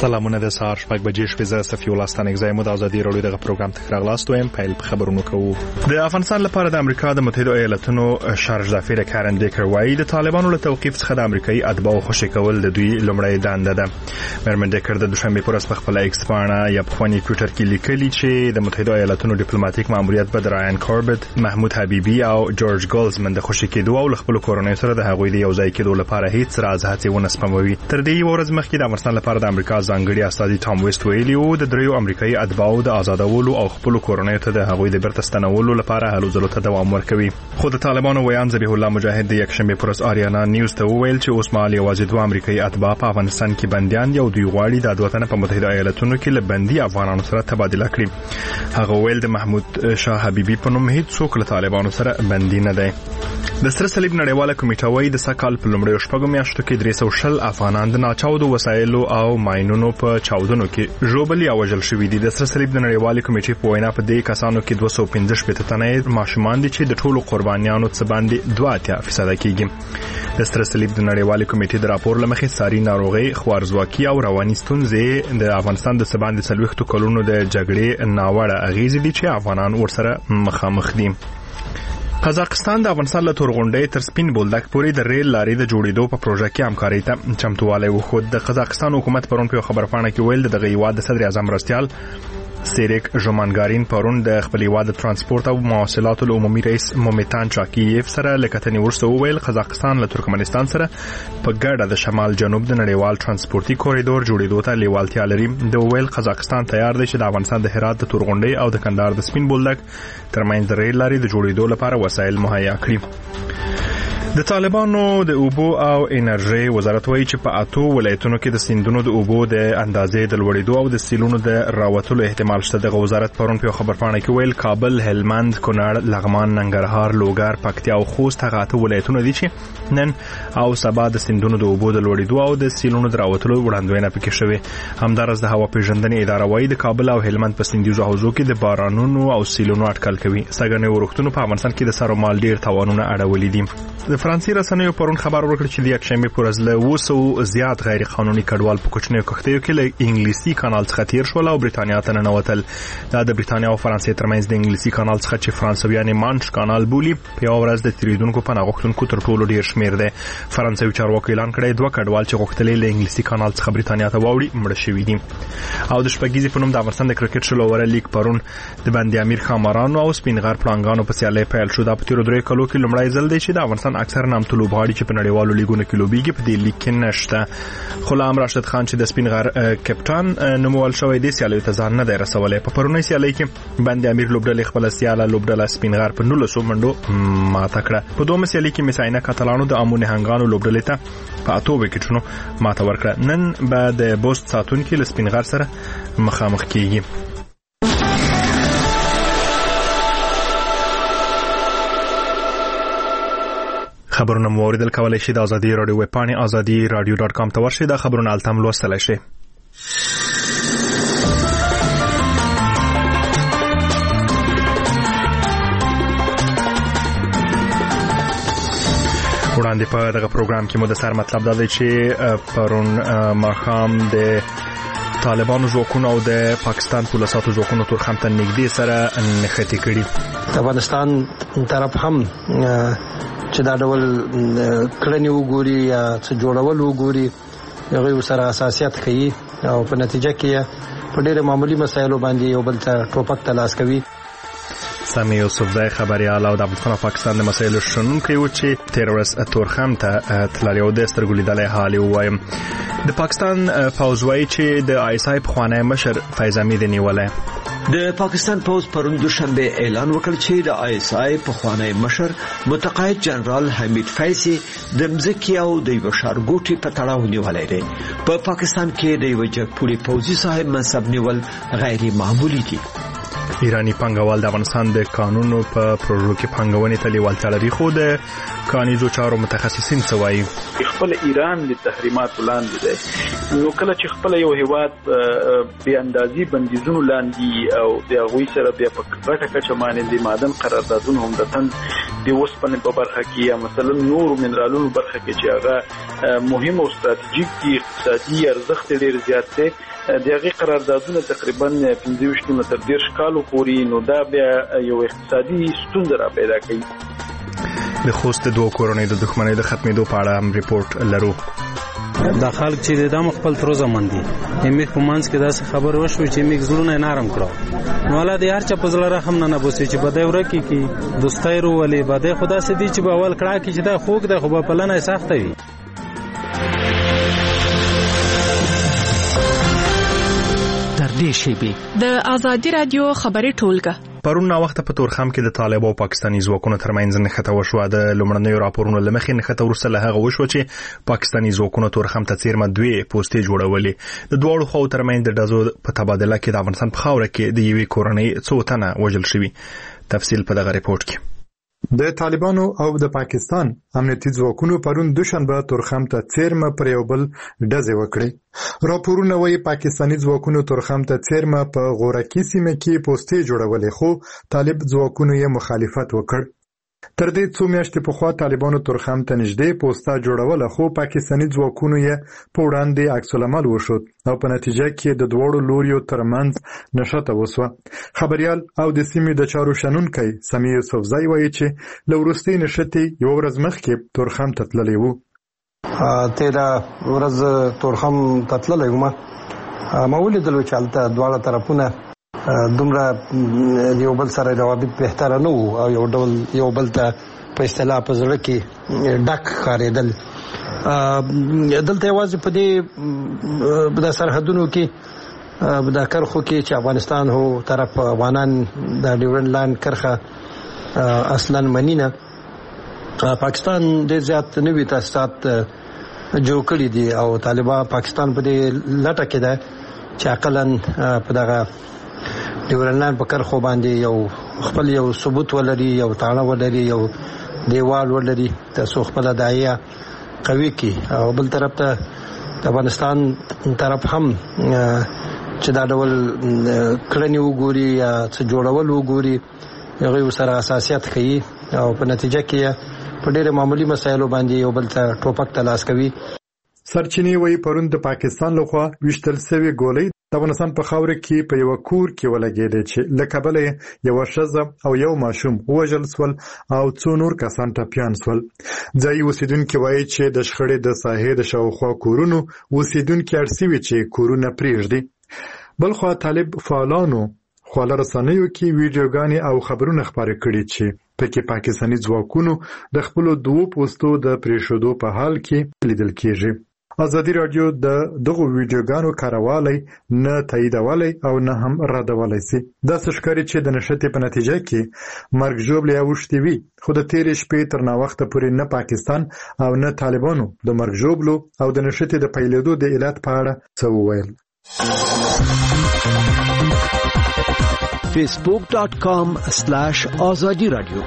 سلامونه د سهار شپږ بجې شپې زه صفي الله ستانک زایم د ازادي رادیو دغه پروګرام ته راغلاستو یم پیل خبرونه کوو. د افغانستان لپاره د امریکا د متحده ایالاتونو شارج دافیر کارن بیکر وایي د طالبانو له توقیف څخه د امریکایي اتباعو خوشي کول د دوی لومړی دنده ده. مرمن بیکر د دوشنبه پر ورځ په خپل ایکس باندې یا په خونی ټویټر کې لیکلي چې د متحده ایالاتونو ډیپلوماټیک ماموریت به رایان کاربت، محمود حبیبی او جورج ګولزمن د خوشي کېدو او خپل کورنۍ سره د هغوی د یوځای کېدو لپاره هیڅ راز هڅې ونه سپموي. تر دې ورځ مخکې د افغانستان لپاره د امریکا ځانګړي استازي ټام ویسټ ویلي وو د دریو امریکایي اتباعو د آزادولو او خپل کورنۍ ته د هغوی د بیرته ستنولو لپاره هلو ځلو ته دوام ورکوي. خو د طالبانو ویان ذبیح الله مجاهد د یکشنبه پر ورځ آریانا نیوز ته وویل چې اوس مهال یوازې دوه امریکایي اتباع په افغانستان کې بنديان یو دوی غواړي د وطن په متحده ایالاتونو کې له بندي افغانانو سره تبادله کړي. هغه ویل د محمود شاه حبیبی په نوم هیڅ څوک له طالبانو سره بندي نه دی. د سره صلیب نړیواله کمیټه وايي د سکهال په لومړیو شپږو میاشتو کې 360 افغانان د ناچاودو وسایلو او ماینونو په چاودنو کې ژوبل یا وژل شوي دي. د سره صلیب د نړیوالې کمیټې په وینا په دې کسانو کې 215 تنه ماشومان دي چې د ټولو قربانیانو څخه باندې 2% کېږي. د سره صلیب د نړیوالې کمیټې د راپور لمخې ساري ناروغي، خوارزواکي او رواني ستونزې د افغانستان د سباند 40 کلونو د جګړې ناوړه اغیزې دي چې افغانان ورسره مخامخ دي. قزاقستان د افغانستان له تورغونډۍ تر سپین بولدک پورې د ریل لارې د جوړېدو په پروژه کې همکاري ته چمتووالی وښود. د قزاقستان حکومت پرون په خبرپاڼه کې ویل دغه هیواد د صدر اعظم مرستیال سیریک ژومانګارین پرون د خپل هیواد د ترانسپورت او مواصلاتو عمومي رئیس مومیتان چاکییف سره لکتنې ورسته وویل قزاقستان له ترکمنستان سره په ګډه د شمال جنوب د نړیوال ترانسپورتي کوریډور جوړېدو ته لیوالتیا لري. د ویل قزاقستان تیار دی چې د افغانستان د هرات د تورغونډۍ او د کندهار د سپین بولدک ترمنځ د ریل لارې د جوړېدو لپاره وسایل مهیا کړي. د طالبانو د اوبو او انرژي وزارت وایي چې په 8 ولایتونو کې د سیندونو د اوبو د اندازې د لوړېدو او د سیلونو د راوتلو احتمال شته. د وزارت پرون په خبرپاڼه کې ویل کابل، هلمند، کونړ، لغمان، ننګرهار، لوګر، پکتیا او خوست هغه 8 ولایتونه دي چې نن او سبا د سیندونو د اوبو د لوړېدو او د سیلونو د راوتلو وړاندوینه پکې شوې. همدارس د هوا پیژندنې اداره وایي د کابل او هلمند په سیندیزو حوزو کې د بارانونو او سیلونو اټکل کوي. سګنې ورښتونو په افغانستان کې د سرومال ډیر تاوانونه اړولې دي. د فرانسې رسنیو پرون خبر ورکړ چې د یکشنبه پر ورځ له 200 زیات غیر قانوني کډوال په کوچنیو کښتیو کې له انګلیسي کانال څخه تیر شول او بریتانیا ته ننوتل. دا د بریتانیا او فرانسې ترمنځ د انګلیسي کانال څخه چې فرانسویان مانش کانال بولي په یو ورځ د تیریدونکو پناه غوښتونکو تر ټولو ډیر شمیر دی. فرانسوي چارواکو اعلان کړی دوه کډوال چې غوښتل له انګلیسي کانال څخه بریتانیا ته واوړي مړه شوي دي. او د شپږیزې په نوم د افغانستان د کرکټ شلوره لیګ پرون د بندي امیر خامارانو او سپینغر پړانګانو په سیالۍ پیل شو. دا په تیرو 3 کلو کې لومړی ځل دی چې د افغانستان اکثر نامتو لوبغاړي چې په نړیوالو لیګونو کې لوبېږي په دې لیګ کې نشته. غلام راشد خان چې د سپینغر کپټان نومول شوی دی سیالیو ته ځان نه دی رسولی. په پرونی سیالۍ کې بندي امیر لوبډلې خپل سیاله لوبډله سپینغر په 19 منډو ماته کړه. په دومره سیالۍ کې مساینه کاتالانو د امو نهنګانو لوبډلې ته په 8 وکټونو ماته ورکړه. نن به د بوست ساتونکو له سپینغر سره مخامخ کیږي. خبرونه موریدل کولای شي د ازادي رادیو ویب پاڼې azadi.radio.com ته ورشي. دا خبرونه التم لوستلای شي. وړاندې په دغه پروګرام کې مو د سر مطلب دا دی چې پرون ماښام د طالبانو ځواکونو او د پاکستان پولیسو ځواکونو تورخم ته نږدې سره نښتې کړي. افغانستان طرف هم چې دا ډول کړنې وګوري یا څه جوړول وګوري هغه سره اساسيات کوي او په نتیجه کې په ډېر معمولی مسایلو باندې یو بل ته ټوپک تلاش کوي. سامي یوسفزای خبريال او د افغانستان او پاکستان د مسایلو شنونکي و چې تیرورس تورخم ته تللی او د سترګو لیدلې حال وایم. د پاکستان پوځ وایي چې د آی اس آی په خوانی مشر فیض حمید نیولې. د پاکستان پوز پرون دوشنبه اعلان وکړ چې د آی اس آی په خوانی مشر متقاعد جنرال حمید فیضی د مزکی او د بشارګوټي په تړاو نیولای دی. په پاکستان کې د یو جګپوړي پوځي صاحب منصب نیول غیر معمولی دي. ایرانی پنګوال د افغانستان د قانونو په پروژو کې پنګونې ته لیوالتیا لري خو د کانیزو چارو متخصصین څه وایي. خپل ایران د تحریماتو لاندې دی، نو کله چې خپل یو هیواد بې اندازي بندیزونو لاندې او د هغوی سره بیا په غټه کچه باندې د معدن قراردادونه عمدتاً د اوسپنې په برخه کې یا مثلا نورو منرالونو برخه کې چې هغه مهم او ستراتیژیک دي، اقتصادي ارزښت ډېر زیات دی، د هغې قراردادونه تقریبا 25 تر 30 کالو پورې، نو دا بیا یو اقتصادي ستونزه را پیدا کوي. د خوست دوه کورنۍ د دښمنۍ د ختمېدو په اړه هم ریپورت لرو. دا خلک چې د خپل تر اوسه من دي یمې په منځ کې داسې خبر وشو چې موږ زړونه نرم کړو، نو الله دې هر چا په زړه رحم نه بوسي چې بده ورکی کی دوستای رو ولې بده خدا سي دي چې په اول کړه کې چې دا خوګ د خو په پلنه سخت وي. تر دې شی د آزادي رادیو خبري ټولګه پرون نا وخت په تورخم کې د طالبانو او پاکستاني ځواکونو ترمنځ نښته وشوه. د لومړنیو راپورونو لمخې نښته وروسته له هغه وشوه چې پاکستاني ځواکونو تورخم ته څیرمه 2 پوستې جوړولې. د دواړو خواو ترمنځ د ډزو په تبادله کې د افغانستان په خاوره کې د یوې کورنۍ څو تنه وژل شوي. تفصیل په دغه ریپورت کې. د طالبانو او د پاکستان امنیتي ځواکونو پرون دوشنبه تورخم ته څیرمه پر یو بل ډزې وکړې. راپورونه وايي پاکستاني ځواکونو تورخم ته څیرمه په غورکی سیمه کې پوستې جوړولې، خو طالب ځواکونو یې مخالفت وکړ. تر دې څو میاشتې پخوا طالبانو تورخم ته نږدې پوسټه جوړوله، خو پاکستاني ځواکونو یې په وړاندې عکس العمل وښود او په نتیجه کې د دوړو لوریو ترمنځ نښته وسوه. خبريال او د سیمې د چارو شنونکی سمیع یوسفزی وایي چې له وروستۍ نښتې یو ورځ مخکې تورخم ته تللی و. تیرا ورځ تورخم ته تللی وم، ما ولیدل چې هلته دواړه طرفونه دومره یو بل سره روابط بهتره نه وو او یو ډول یو بل ته په اصطلاح په زړه کې ډک ښکارېدل. دلته یوازې په دې د سرحدونو کې د کرخو کې چې افغانستان هو طرف افغانان د ډیورنډ لاین کرخه اصلا منی نه، پاکستان ډېر زیات نوي تاسیسات جوړ کړي دي او طالبان پاکستان په دې لټه کې ده چې عقلاً په دغه ډیورنډ په کرخو باندې یو خپل یو ثبوت ولري، یو تاړه ولري، یو دیوال ولري، تاسو خپل داعیه قوي کی. او بل طرف ته د افغانستان طرف هم چې دا ډول کړنې وګوري یا څه جوړول وګوري، هغه سره اساسیت کوي او په نتیجه کې په ډېر معمولی مسایلو باندې یو بل ته ټوپک تلاش کوي. سرچینې وایي پرون د پاکستان لخوا ویشتل شوی ګولۍ د افغانستان په خاوره کې په یو کور کې ولګېدې چې له کبله یو ښځه او یو ماشوم وژل شول او څو نور کسان ټپیان شول. ځایي اوسیدونکي وایي چې د شخړې د ساحې د شاوخوا کورونو اوسیدونکي اړ شوي چې کورونه پرېږدي. بلخوا طالب فعالانو خواله رسنیو کې ویډیوګانې او خبرونه خپاره کړي چې پکې پاکستاني ځواکونو د خپلو 2 پوستو د پرېښودو په حال کې لیدل کېږي. ازادي رادیو د دغه ویډیوګانو کاروالی نه تاییدولی او نه هم ردولی سي. داسې ښکاري چې د نښتې په نتیجه کې مرګ ژوبلې اوښتې وي، خو د تېرې شپې تر ناوخته پورې نه پاکستان او نه طالبانو د مرګ ژوبلو او د نښتې د پیلېدو د علت په اړه څه وویل. facebook.com/azadi radio.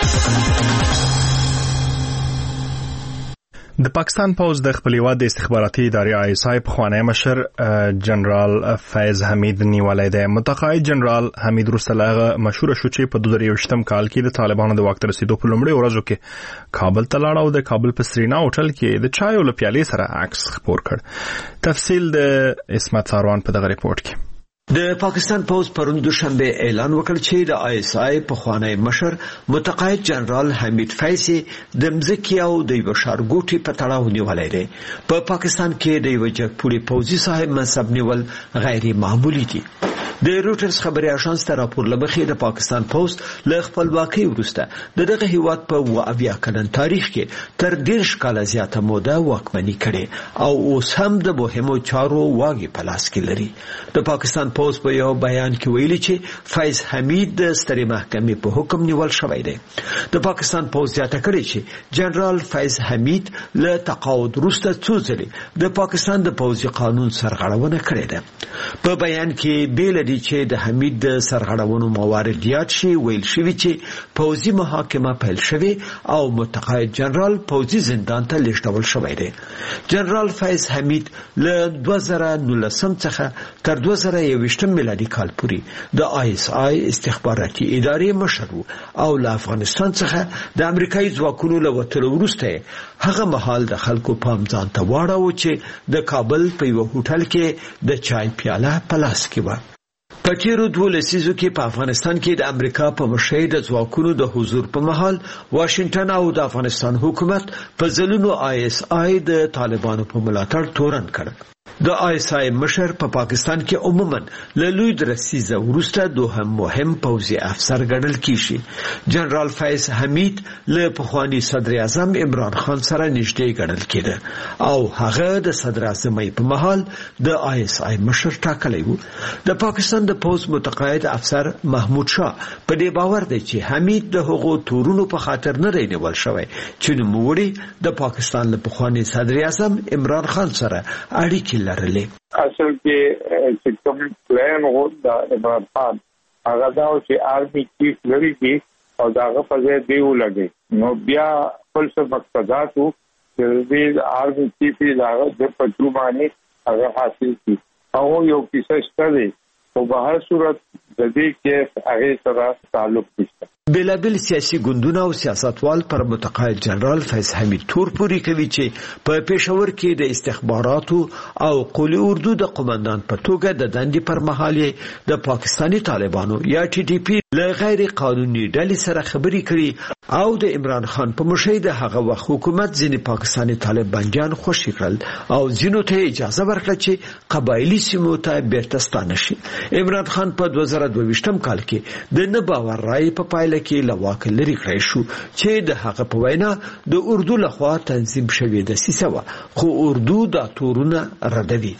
د پاکستان پوز د خپل هیواد د استخباراتي ادارې ISI پخوانی مشر جنرال فیض حمید نیولای دی. متقاعد جنرال حمید رسلاغه مشهور شو چې په 2023م کال کې د طالبانو د واک ته رسیدو په لومړي ورځو کې کابل ته لاړ او د کابل په سرینا هوټل کې د چایو له پیالې سره عکس خپور کړ. تفصیل د اسمت ساروان په دغه ریپورت کې. د پاکستان پوز پرون دوشنبه اعلان وکړ چې د ISI پخوانی مشر متقاعد جنرال حمید فیض د مزکی او د بشارګوټي په تړاو نیولای دی. په پاکستان کې د یو جګپوړي پوځي صاحب منصب نیول غیر معمولی دي. د روټرز خبري اژانس ته راپور لمخې د پاکستان پوز له خپلواکۍ وروسته دغه هیواد په 20 کلن تاریخ کې تر 10 کال زیاته موده واکمني کړې او اوس هم د مهمو چارو واګي په لاس کې لري. د پاکستان پوز په یو بیان کې ویلي چې فیض حمید د سترې محکمې په حکم نیول شوی دی. د پاکستان پوز زیاته کړې چې جنرال فیض حمید له تقاعد وروسته څو ځلې د پاکستان د پوځي قانون سرغړونه کړې ده. په بیان کې بیل دي چې د حمید د سرغړونو موارد یاد شي ویل شوی چې پوځي محاکمه پیل شوی او متقاعد جنرال پوځي زندان ته لیږدول شوی دی. جنرال فیض حمید له 2019 څخه تر 2021 میلادي کال پورې د ISI استخباراتي ادارې مشر او له افغانستان څخه د امریکایي ځواکونو له وتلو وروسته هغه مهال د خلکو پام ځان ته واړاوه چې د کابل په یو هوټل کې د چای پیاله په لاس کې و. په تیرو 2 لسیزو کې په افغانستان کې د امریکا په مشرۍ د ځواکونو د حضور په مهال واشنگټن او د افغانستان حکومت په ځلونو ISI د طالبانو په ملاتړ تورن کړ. د ISI مشر په پاکستان کې عموما له لوی درسیزه وروسته دوهم مهم پوځي افسر ګڼل کیږي. جنرال فیض حمید له پخوانی صدر اعظم عمران خان سره نږدې ګڼل کېده او هغه د صدر اعظمۍ په مهال د ISI مشر ټاکلی و. د پاکستان د پوځ متقاعد افسر محمود شاه په دې باور دی چې حمید د هغو تورونو په خاطر نه رینول شوی چې نوموړي د پاکستان له پخوانی صدر اعظم عمران خان سره اړیکې لرلې. اصل کې کوم پلان و د عمران خان هغه دا چې آرمي چیف لري دي او داغه په ځای دی ولګي نو بیا خپل څه مقصدات وو چې د آرمي چیف داغه د پټو باندې هغه حاصل کی او یو کیسه شته او په هر صورت د دې کې هغه سره تعلق نشته. بلابل سیاسي ګوندونه او سیاستوال پر متقاعد جنرال فیض حمید تور پوری کوي چې په پېښور کې د استخباراتو او قولي اردو د قومندان په توګه د دندې پر مهال د پاکستانی طالبانو یا TTP له غیر قانوني ډلې سره خبرې کړي او د عمران خان په مشرۍ د هغه وخت حکومت ځینې پاکستانی طالبانجان خوشي کړل او ځینو ته اجازه ورکړه چې قبایلی سیمو ته بیرته ستانه شي. عمران خان په 2022 کال کې د نه باور رائے په پایله کې له واکه لري کړی شو چې د هغه په وینا د اردو لخوا تنظیم شوی د سیسه و خو اردو دا تورونه ردوي.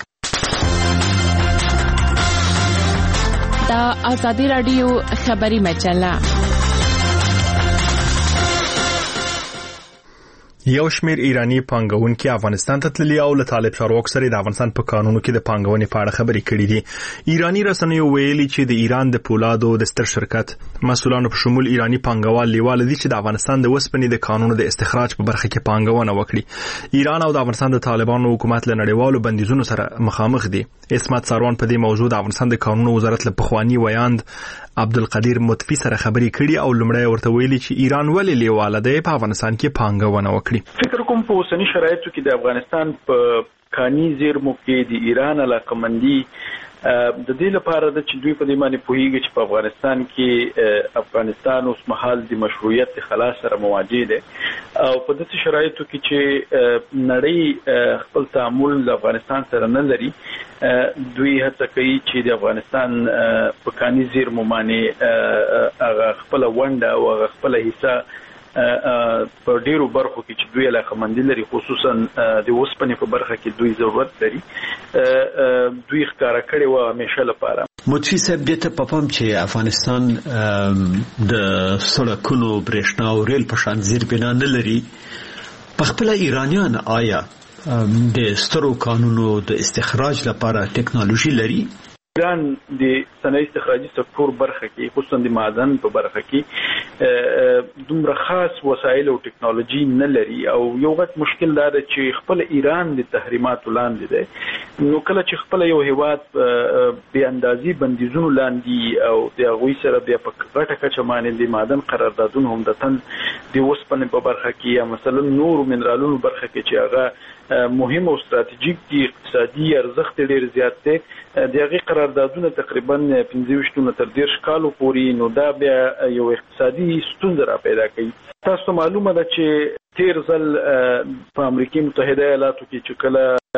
دا آزادی رادیو خبری مجله. یو شمیر ایرانی پانګونکي افغانستان ته تللي او له طالب چارواکو سره د افغانستان په قانونو کې د پانګونې په اړه خبرې کړې دي. ایرانی رسنیو ویلي چې د ایران د پولادو د ستر شرکت مسؤلانو په شمول ایرانی پانګوال لیواله دي چې د افغانستان د وسپنې د قانونو د استخراج په برخه کې پانګونه وکړي. ایران او د افغانستان د طالبانو حکومت له نړیوالو بندیزونو سره مخامخ دي. اسمت ساروان په دې موضوع د افغانستان د قانونو وزارت له پخوانی ویاند عبدالقدیر مطفی سره خبرې کړي او لمړی ورته ویلي چې ایران ولې لیواله دی په افغانستان کې پانګونه وکړي. فکر کوم په اوسنی شرایطو کې د افغانستان په کاني زیرمو کې د ایران علاقمندي د دې لپاره د چې دوی په دې باندې پوهیږي چې په افغانستان کې افغانستان اوس مهال د مشروعیت خلاص سره مواجه دی او په دې شرایطو کې چې نړۍ خپل تعامل د افغانستان سره نه لري دوی هڅه کوي چې د افغانستان په کاني زیرمو باندې هغه خپل ونډه او هغه خپل حصہ په ډیرو برخو کې چې دوی علاقمندي لري خصوصا د اوسپنې په برخه کې دوی ضرورت لري دوی ښکارا کړي و همیشه لپاره. مطفی صاحب دې ته په پام چې افغانستان د سړکونو برېښنا او ریل په شان زیربنا نه لري په خپل ایرانیان آیا د سترو قانونو د استخراج لپاره ټیکنالوژي لري؟ ایران د صنایع استخراجي سکتور برخه کې خصوصا د معدن په برخه کې دومره خاص وسایل او ټیکنالوژي نه لري او یو غټ مشکل دا دی چې خپل ایران د تحریماتو لاندې دی نو کله چې خپل یو هیواد به اندازي بندیزونو لاندې او د غوي سره بیا په غټه کچه باندې د معدن قراردادونه هم د تن د وسپنې په برخه کې یا مثلا نور منرالونو برخه کې چې هغه مهم او ستراتیژیک دي اقتصادي ارزښت ډیر زیات دی دغه قراردادونه تقریبا 25 تر 30 کالو پورې نو دا بیا یو اقتصادي ستونزه را پیدا کوي. تاسو معلومه ده چې تیر ځل په امریکا متحده ایالاتو کې چې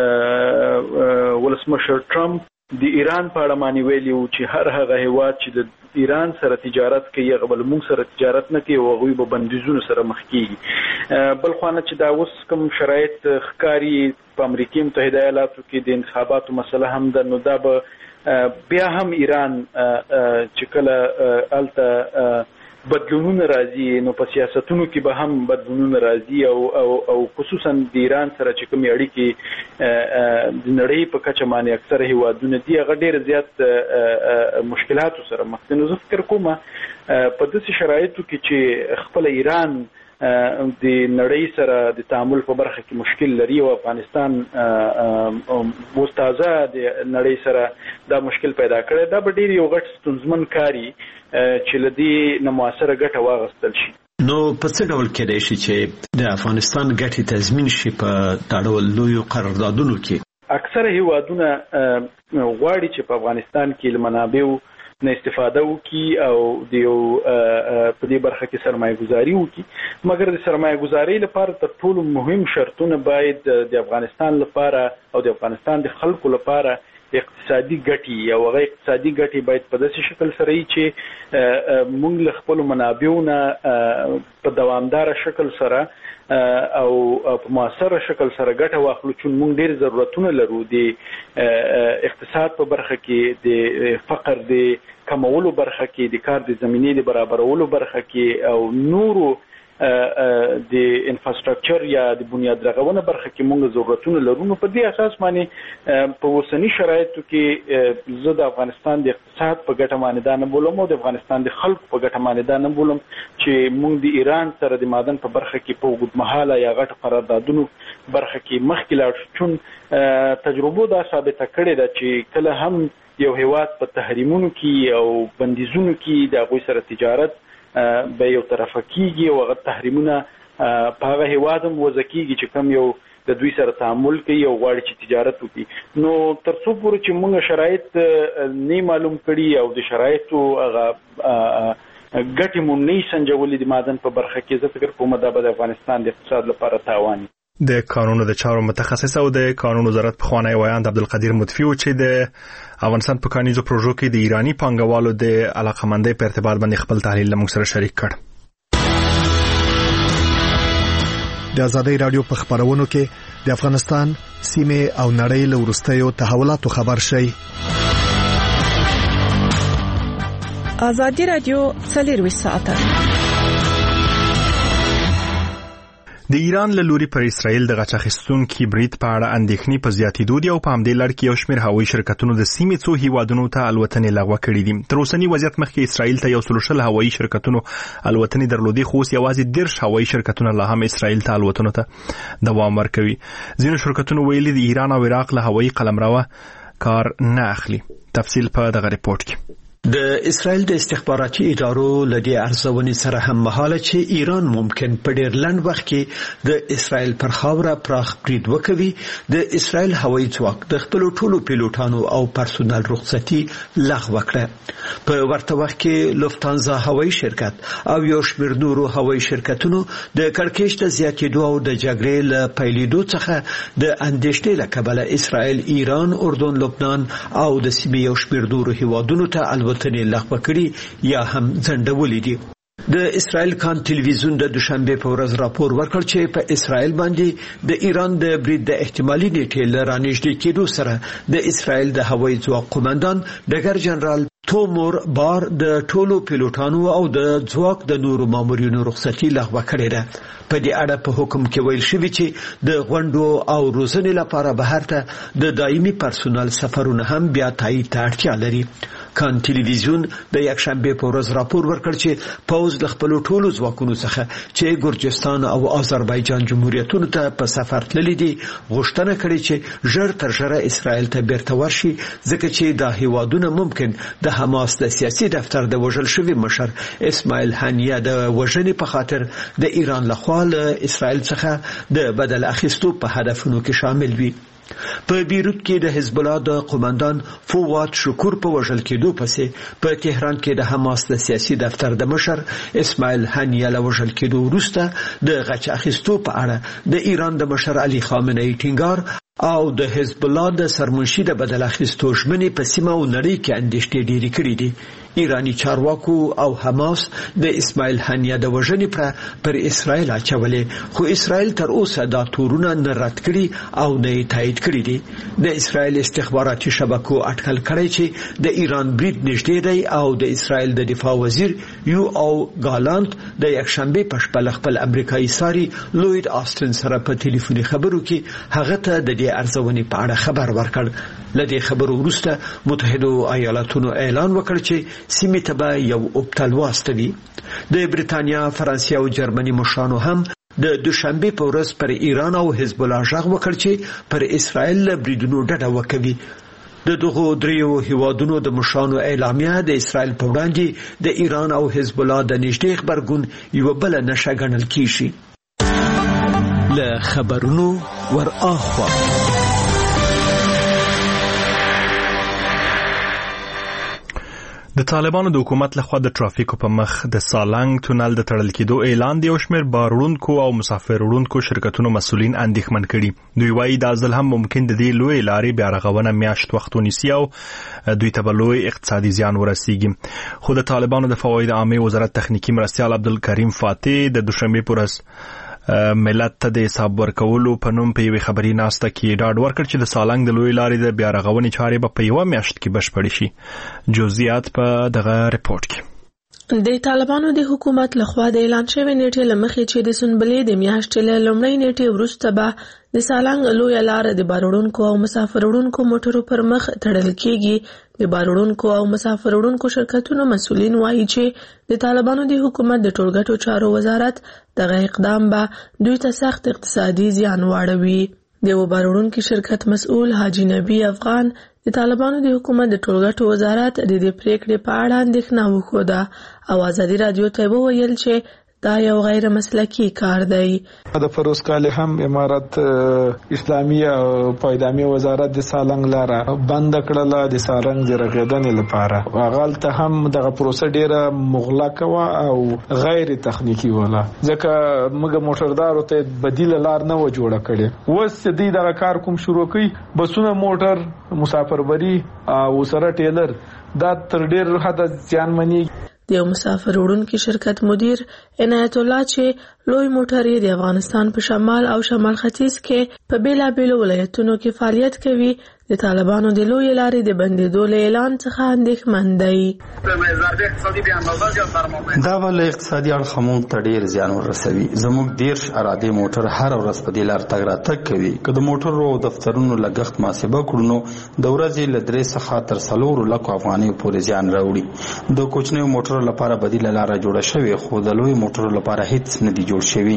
کله ولسمشر ټرمپ د ایران په اړه مانی ویلی او چې هر هغه هیواد چې د ایران سره تجارت کوي غبل موږ سره تجارت نه کوي او غوي به بندیزونو سره مخ کیږي بل خو نه چې دا اوس کوم شرایط ښکاری په امریکا متحده ایالاتو کې د انتخاباتو مسله هم د نو دا به بیا هم ایران چې کله الته بدلونونه راځي نو په سیاستونو کې به هم بدلونونه راځي او خصوصا د ایران سره چې کوم اړیکې د نړۍ په کچه باندې اکثره هیوادونه دي هغه ډېر زیات مشکلاتو سره مخ دي. نو زه فکر کوم په داسې شرایطو کې چې خپل ایران د نړۍ سره د تعامل په برخه کې مشکل لري او افغانستان مستازه د نړۍ سره دا مشکل پیدا کړی دا به ډېر یو غټ ستونزمن کاری چې لدی نه موثره ګټه واغستل شي. نو په څه ډول کېدای شي چې د افغانستان ګټې تضمین شي په دا ډول لویو قراردادونو کې؟ اکثره هیوادونه غواړي چې په افغانستان کې له منابعو نه استفاده وکړي او د یو په دې برخه کې سرمایه گذاري وکړي مګر د سرمایه گذاري لپاره تر ټولو مهم شرطونه باید د افغانستان لپاره او د افغانستان د خلکو لپاره اقتصادي ګټي او هغه اقتصادي ګټي باید په داسې شکل سره وي چې موږ له خپل منابعونو په دوامدار شکل سره او په موثر شکل سره ګټه واخلو چې موږ ډېر ضرورتونه لرو د اقتصاد په برخه کې د فقر د کمولو برخه کې د کار د زمینې د برابرولو برخه کې او نورو د انفراستراکچر یا د بنیاد رغونه برخه کې موږ ضرورتونه لرو. نو په دې اساس باندې په اوسنی شرایطو کې زه د افغانستان د اقتصاد په ګټه باندې دا نه بولم او د افغانستان د خلکو په ګټه باندې دا نه بولم چې موږ د ایران سره د معدن په برخه کې په اوږدمهاله یا غټ قراردادونو برخه کې مخکې لاړ شو. چون تجربو دا ثابته کړې ده چې کله هم یو هیواد په تحریمونو کې او بندیزونو کې د هغوی سره تجارت به یو طرفه کیږي او هغه تحریمونه په هغه هیواد هم وضع کیږي چې کوم یو د دوی سره تعامل کوي او غواړي چې تجارت وکړي. نو تر څو پورې چې موږ شرایط نه معلوم کړي او د شرایطو هغه ګټې مو نه سنجولې د معدن په برخه کې زه فکر کوم دا به د افغانستان د اقتصاد لپاره تاوان. د قانونو د چارو متخصص او د قانون وزارت پخوانی وایاند عبدالقدیر مطفی چې د افغانستان په کانیزو پروژو کې د ایرانی پانګوالو د علاقمندۍ په ارتباط باندې خپل تحلیل موږ سره شریک کړ. د آزادۍ رادیو په خبرونو کې د افغانستان سیمه او نړۍ له وروستیو تحولاتو خبر شي. آزادۍ رادیو 24 ساعته د ایران له لوري پر اسرائیل د غچ اخیستونکو برید په اړه اندېښنې په زیاتېدو دي او په همدې لړ کې یو شمېر هوایي شرکتونو د سیمې څو هیوادونو ته الوتنې لغوه کړې دي. تر اوسنی وضعیت مخکې اسرائیل ته 130 هوایي شرکتونو الوتنې درلودې خو اوس یوازې 10 هوایي شرکتونه لا هم اسرائیل ته الوتنو ته دوام ورکوي. ځینو شرکتونو ویلي د ایران او عراق له هوایي قلمرو کار نه اخلي. تفصیل په دغه ریپورت کې. د اسرائیل د استخباراتي ادارو لدی ارزونې سره هم مهاله چې ایران ممکن په ډېر لنډ وخت کې د اسرائیل پر خاوره پراخ برید وکوي. د اسرائیل هوایي ځواک د خپل ټولو پیلوټانو او پرسونل رخصتي لغوه کړه. په ورته وخت کې لوفتانزا هوایي شرکت او یو شمېر نورو هوایي شرکتونو د کړکېچ د زیاتېدو او د جګړې له پیلېدو څخه د اندېښنې له کبله اسرائیل ایران، اردن، لبنان او د سیمې یو شمېر نورو هیوادونو ته الوتنې لغوه کړي یا هم ځنډولې دي. د اسرائیل کان ټلویزیون د دوشنبه په ورځ راپور ورکړ چې په اسرائیل باندې د ایران د برید د احتمالي نیټې لرانږدې کېدو سره د اسرائیل د هوایي ځواک قومندان ډګر جنرال تومور بار د ټولو پیلوټانو او د ځواک د نورو مامورینو رخصتي لغوه کړې ده. په دې اړه په حکم کې ویل شوی چې د غونډو او روزنې لپاره بهر ته د دایمي پرسونل سفرونه هم بیا تایید ته اړتیا لري. کان ټلویزیون د یکشنبه په ورځ راپور ورکړ چې پوز له خپل ټولو ځواکونو څخه چې ګرجستان او آذربایجان جمهوریتونو ته په سفر تللي دي غوښتنه کړې چې ژر تر ژره اسرائیل ته بیرته ورشي ځکه چې دا هیوادونه ممکن د حماس د سیاسي دفتر د وژل شوی مشر اسماعیل هانیه د وژنې په خاطر د ایران لخوا له اسرائیل څخه د بدل اخیستو په هدفونو کې شامل وي. په بیروت کې د حزب الله د قومندان فواد شکور په وژل کېدو پسې په تهران کې د حماس د سیاسي دفتر د مشر اسماعیل هانیه له وژل کېدو وروسته د غچ اخیستو په اړه د ایران د مشر علي خامنه‌ای ټینګار او د حزب الله د سرمنشي د بدل اخیستو ژمنې په سیمه او نړۍ کې اندېښنې ډېرې کړې دي. ایرانی چارواکو او حماس د اسماعیل هنیه د وژنې پر اسرائیل اچولې، خو اسرائیل تر اوسه دا تورونه نه رد کړي او نه تایید کړي دي. د اسرائیل استخباراتي شبکو اټکل کړی چې د ایران برید نږدې دی او د اسرائیل د دفاع وزیر یو او ګالانت د یکشنبه په شپه خپل امریکایي ساري لوید آستن سره په ټلیفوني خبرو کې هغه ته د دې ارزونې په اړه خبر ورکړ. لدې خبرو وروسته متحده ایالاتونو اعلان وکړ چې سیمې ته به یو اوبتل واستوي. د بریتانیا، فرانسې او جرمني مشرانو هم د دوشنبه په ورځ پر ایران او حزب الله غږ وکړ چې پر اسرائیل بریدونو ډډه وکوي. د دغو دریو هیوادونو د مشرانو اعلامیه د اسرائیل په وړاندې د ایران او حزب الله د نږدې خبرګون یو بل نشه ګڼل کیږي. له خبرونو ور اخوا د طالبانو د حکومت لخوا د ترافیکو په مخ د سالنګ تونل د تړل کېدو اعلان دی او شمېر بار وړونکو او مسافر وړونکو شرکتونو مسؤلین اندېښمن کړي. دوی وایي دا ځل هم ممکن د دې لوی لارې بیا رغونه میاشت وخت ونیسي او دوی ته به لوی اقتصادي زیان ورسیږي. خو د طالبانو د فواید عامه وزارت تخنیکی مرستیال عبدالکریم فاتح د دوشنبه پر ورځ ملت ته د حساب ورکولو په نوم په یوه خبري ناسته کې ډاډ ورکړ چې د سالنګ د لوی لارې د بیا رغونې چارې به په یوه میاشت کې بشپړې شي. جزئیات په دغه رپورټ کې. د طالبانو د حکومت لخوا د اعلان شوی نیټې لمخې چې د سنبلې د میاشتې له لومړۍ نیټې وروسته به د سالنګ لوی لار د بارونکو او مسافر وړونکو موټرو پر مخ تړل کېږي. د بارونکو او مسافر وړونکو شرکتونو مسؤلین وایي چې د طالبانو د حکومت د ټولګټو چارو وزارت دغه اقدام به دوی ته سخت اقتصادي زیان واړوي. د بارونکو شرکت مسؤل حاجی نبی افغان د طالبانو د حکومت د ټولګټو وزارت د دې پریکړې په اړه اندېښنه وښوده او ازادي رادیو ته وویل چې دا یو غیر مسلکی کار دی. د فروز کال هم امارت اسلامي او پایدامي وزارت د سالنګ لاره بند کړله د سالنګ د رغیدنې لپاره. هغه هم دغه پروسه ډیره مغلقه و او غیر تخنیکی ولا ځکه موږ موټردارو ته بدیل لار نه و جوړه کړې. اوس دې دغه کار کوم شروع کړي بسونه موټر مسافربري او سره ټیلر دا تر ډیر حد ځانمني. د یو مسافر وړونکي شرکت مدیر عنایت الله چې لوی موټر یې د افغانستان په شمال او شمال ختیځ کې په بیلابیلو ولایتونو کې فعالیت کوي د طالبانو د لوی لارې د بندېدو له اعلان څخه اندېښمن دی. دا ول اقتصادي اړخ موږ ته ډیر زیان ورسوي. زموږ 10 اراده موټر هر ورځ په دې لار تګ راتګ کوي. که د موټرو او دفترونو لګښت محاسبه کړو نو د ورځې له 3 څخه تر 4 لک افغانۍ پورې زیان راوړي. د کوچنیو موټرو لپاره بدیل لار جوړه شوې خو د لوی موټرو لپاره هیڅ نه دی جوړ شوی.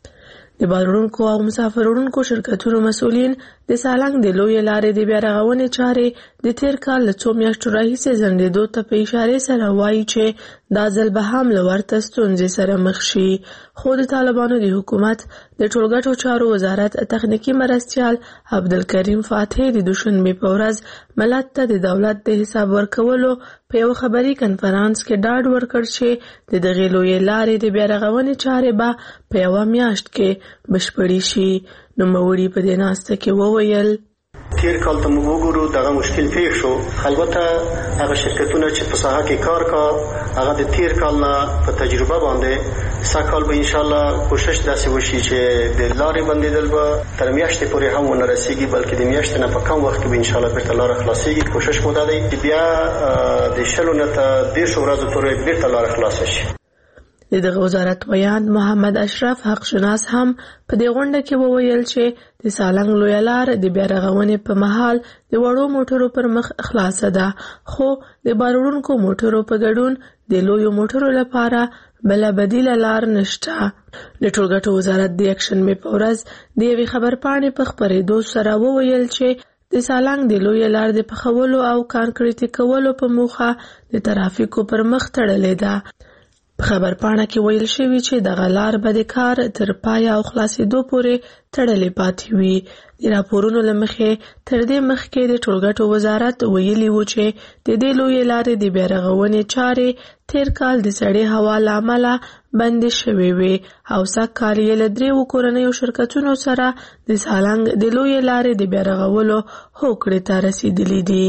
د بارونکو او مسافر وړونکو شرکتونو مسؤلین د سالنګ د لوی لارې د بیا رغونې چارې د تیر کال له 2 میاشتو راهیسې ځنډېدو ته په اشاره سره وایي چې دا ځل به هم له ورته ستونزې سره مخ شي. خو د طالبانو د حکومت د ټولګټو چارو وزارت تخنیکی مرستیال عبدالکریم فاتح د دوشنبه په ورځ ملت ته د دولت د حساب ورکولو په یو خبري کنفرانس کې ډاډ ورکړ چې د دغې لوی لارې د بیا رغونې چارې به په یوه میاشت کې بشپړې شي. نوموړي په دې ناسته کې وویل تیر کال ته موږ وګورو دغه مشکل پیښ شو. البته هغه شرکتونه چې په ساحه کې کار کا هغه د تیر کال نه په تجربه باندې ساکال به ان شاء الله کوشش داسې وشي چې د لارې بندیدل به تر میاشتې پورې هم ونه رسیږي بلکې د میاشتې نه په کم وخت کې به ان شاء الله بیرته لار خلاصيږي. کوشش مو دا دی چې بیا د شلو نه ته 10 ورځې پورې بیرته لار خلاص شي. د دغه وزارت ویاند محمد اشرف حق شناس هم په دې غونډه کې وویل چې د سالنګ لوی لار د بیا رغونې په مهال د وړو موټرو پر مخ خلاصه ده خو د بارونکو موټرو په ګډون د لوی موټرو لپاره بل بدیل لار نشته. د ټولګټو وزارت د اکشنبه په ورځ د یوې خبرپاڼې په خبرېدو سره وویل چې د سالنګ د لوی لار د پخولو او کانکریټي کولو په موخه د ترافیکو پر مخ تړلې ده. په خبرپاڼه کې ویل شوی چې دغه لار به د کار تر پای او خلاصېدو پورې تړلې پاتې وي. د راپورونو له مخې تر دې مخکې د ټولګټو وزارت ویلي و چې د دې لوی لارې د بیا رغونې چارې تیر کال د سړې هوا له امله بندې شوې وې او سږ کال یې له 3 کورنیو شرکتونو سره د سالنګ د لوی لارې د بیا رغولو هوکړې ته رسېدلي دي.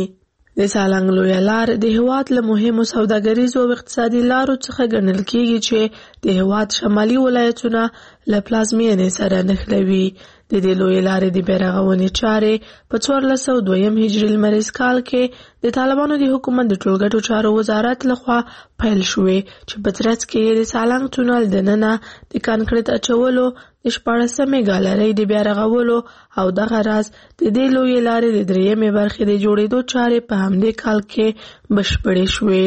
د سالنګ لویه لار د هېواد له مهمو سوداګریزو او اقتصادي لارو څخه ګڼل کیږي چې د هېواد شمالي ولایتونه له پلازمېنې سره نښلوي. د دې لویې لارې د بیارغونې چارې په 1402 هجري لمریز کال کې د طالبانو د حکومت د ټولګټو چارو وزارت لخوا پیل شوې چې په ترڅ کې د سالنګ تونل دننه د کانکریټ اچولو، د 14مې ګالرۍ د بیارغولو او دغه راز د دې لویې لارې د 3مې برخې د جوړېدو چارې په همدې کال کې بشپړې شوې.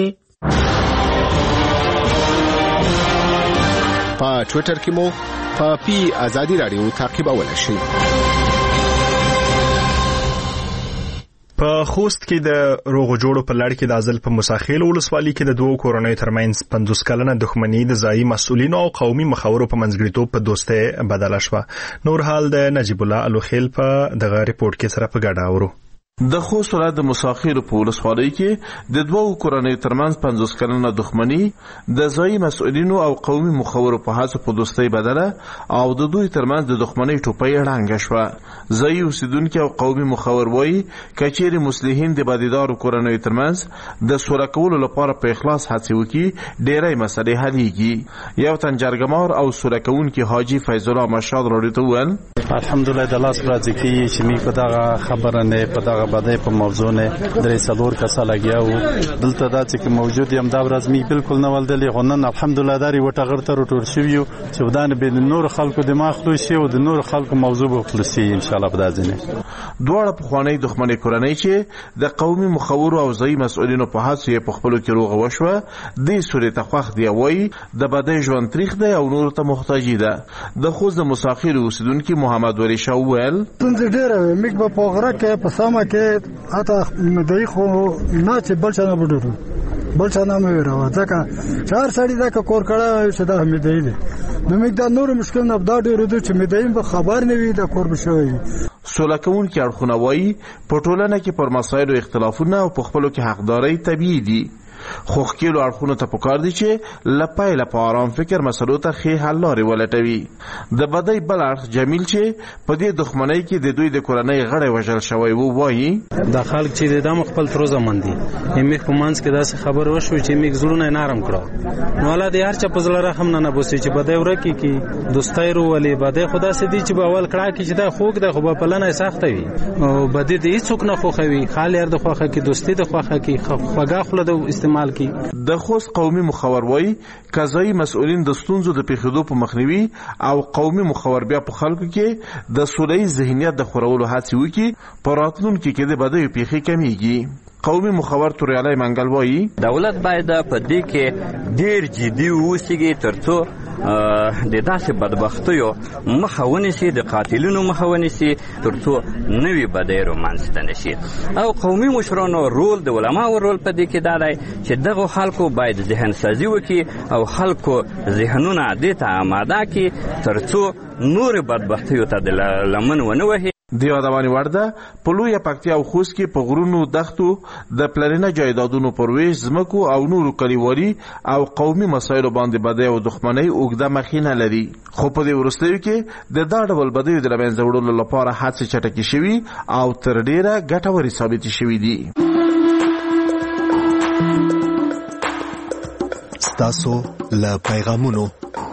په ټویټر کې مو په پی آزادی رادیو تعقیبولای شئ. په خوست کې د روغو جوړو په لړ کې د ازل په مساخیل ولسوالۍ کې د دوه کورنۍ ترمنځ 50 کلنه دښمنۍ د ځایي مسؤلینو او قومي مخاورو په منځګړیتوب په دوستۍ بدله شوه. نور حال د نجیب الله الوخیل په دغه ریپورت کې سره په ګډه اورو. د خوست ولایت د مساخیل په ولسوالۍ کې د دوه کورنۍ ترمنځ 50 کلنه دښمنۍ د ځایي مسؤلینو او قومي مخاورو په هڅو په دوستۍ بدله او د دوی ترمنځ د دښمنۍ ټوپۍ ړنګه شوه. ځایي اوسیدونکي او قومي مخاور وایي کچېرې مصلحین د بادیدارو کورنۍ ترمنځ د سوله کولو لپاره په اخلاص هڅې وکړي ډېرې مسلې حلېږي. یو تن جرګمار او سوله کوونکي حاجي فیض الله مشاد راډیو ته وویل الحمدلله د لاس راځي چې می په دغه خبره نه په دغه باندې په موضوع نه درې څلور کسه لګیاو دلته دا چې موجود یم دا ورځ می بالکل نه ولدلې غنن الحمدلله داري وټغړ تر ټول شویو چې ودان به نور خلکو دماغ خلوص شي او د نور خلکو موضوع به خلصي ان شاء الله په دازنه. دواړه په خوانې دښمنۍ کورنۍ چې د قومي مخاورو او ځایي مسؤلینو په هڅو په خپلو کې روغه وشوه د سورې تخوخ دی وای د بدې ژوند تاریخ دی او نور ته محتاج ده. د خوست د مساخیل اوسیدونکو محمد ولی شاول څنګه ډېر میګ په پوغره کې په ساما کې اته مدای خو نه چې بل څه نه بډورو بل څه نه مې راو ځکه چار سړی دا کور کړه چې دا مدای دی نو موږ دا نور مشکل نه دا ډېر دي چې مدای به خبر نه وي دا کور بشوي. سوله کوونکي اړخونه وایي په ټولنه کې پر مسایلو اختلافونه او په خپلو کې حقداري طبیعي دي خو خکیلو اړخونو ته پکار دي چې لپایله په آرام فکر مسلو ته ښې حل لارې ولټوي. د بدۍ بل اړخ جمیل چې په دې دښمنۍ کې د دوی د کورنۍ غړی وژل شوی و وایي دا خلک چې د دم خپل تر زمن دي میخ په مانس کې داسې خبر وشو چې میخ زړونه نرم کړو نو الله دې هر چا په زړه رحم نه بوسي چې بدۍ ورکی کی دوستای رو ولې بدۍ خدا سي دي چې په اول کړه کې چې دا خوګ د خو په پلنه سخت وي او بدۍ دې هیڅ نه خوخوي خال ير د خوخه کې دوستي د خوخه کې خوګه خپل د د خوست قومي مخاور وایي قضایي مسؤلین د ستونزو د پیښېدو په مخنیوي او قومي مخاور بیا په خلکو کې د سوله‌ییز ذهنیت د خورولو هڅې وکړي په راتلونکي کې د بدیو پیښې کمیږي. قومي مخاور توریالی منګل وایي دولت باید په دې کې ډېر جدي واوسي ترڅو د داسې بدبختیو مخه ونیسي د قاتلینو مخه ونیسي ترڅو نوې بدۍ رامنځته نشي او قومي مشرانو رول د علماو رول په دې کې دا دی چې دغه خلکو باید ذهن سازي وکړي او خلکو ذهنونه دې ته آماده کړي ترڅو نور بدبختیو ته د لمن ونه وهي. د یادونې وړ ده په لویه پکتیا او خوست کې په غرونو دښتو د پلرینه جایدادونو پر ویش ځمکو او نورو کلیوالي او قومي مسایلو باندې بدۍ او دښمنۍ اوږده مخینه لري خو په دې وروستیو کې د دا ډول بدیو د له منځه وړلو لپاره هڅې چټکې شوي او تر ډېره ګټورې ثابتې شوي دي. ستاسو له پیغامونو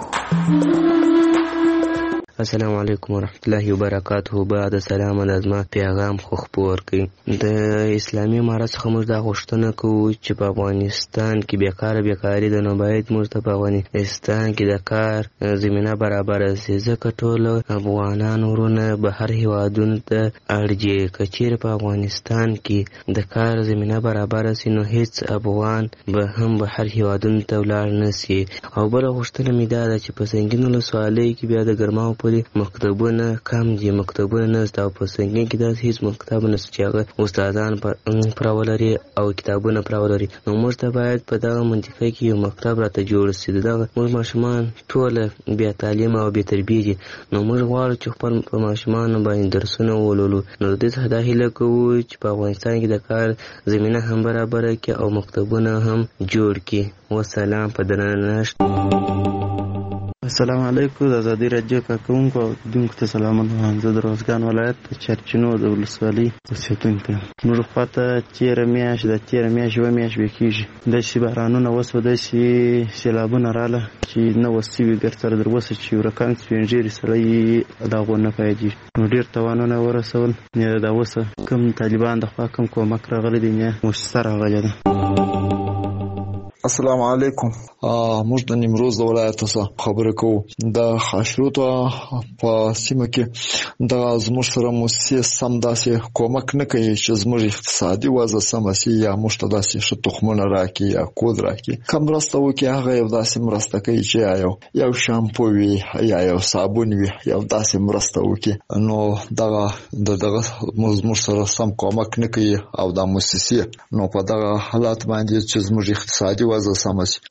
السلام علیکم ورحمت الله وبرکاته. بعد سلام لازمه پیغام خو خپور کړي د اسلامي امارت څخه موږ دا غوښتنه کوو چې په افغانستان کې بیکاري د نو باید موږ ته په افغانستان کې د کار زمینه برابر شي ځکه ټول افغانان ورونه بهر هیوادونو ته اړ که چیرې په افغانستان کې د کار زمینه برابر شي نو هیڅ افغان به هم بهر هیوادونو ته ولاړ نه شي. او بله غوښتنه مې دا ده چې په سنګین ولسوالۍ کې بیا د ګرماو مکتبونه کم دي مکتبونه نشته او په سنګین کې داسې هیڅ مکتب نشته چې هغه استادان پراولري او کتابونه پراولري نو موږ ته باید په دغه منطقه کې یو مکتب راته جوړ شي. دغه موږ ماشومان ټول بیا تعلیم او بیا تربیه دي نو موږ غواړو چې خپل په ماشومانو باندې درسونه ولولو نو دې څخه دا هیله کوو چې په افغانستان کې د کار زمینه هم برابره کړي او مکتبونه هم جوړ کړي. والسلام په درنښت. السلام علیکم. د ازادي رادیو کارکونکو او دونکو ته سلامونه وایم. زه د روزګان ولایت د چرچینو د ولسوالۍ اوسېدونکی یم. موږ خواته تېره میاشت یوه میاشت به کېږي داسې بارانونه وسوه، داسې سیلابونه راغله چې نه وس شوي ګر سره در وسه چې ورکان سپین ږیري سړی د هغو نه پایدېږي. نو ډېر تاوانونه ورسول. دا اوسه کوم طالبان د خوا کوم کومک راغلی دی یا موسسه راغلې ده. السلام علیکم. موږ د نیمروز د ولایت څخه خبرې کوو. د خاشروطه په سیمه کې د زموږ سره موسسې سم داسې کومک نه کوي چې زموږ اقتصادي وضع سمه شي یا موږ ته داسې ښه تخمونه راکړي یا کود راکړي. کوم مرسته وکړي هغه یو داسې مرسته کوي چې یو شامپو وي یا یو صابون وي، یو داسې مرسته وکړي. نو دغه زموږ سره سم کومک نه کوي او د موسسې نو په دغه حالات باندې چې زموږ اقتصادي وضع سمه شي.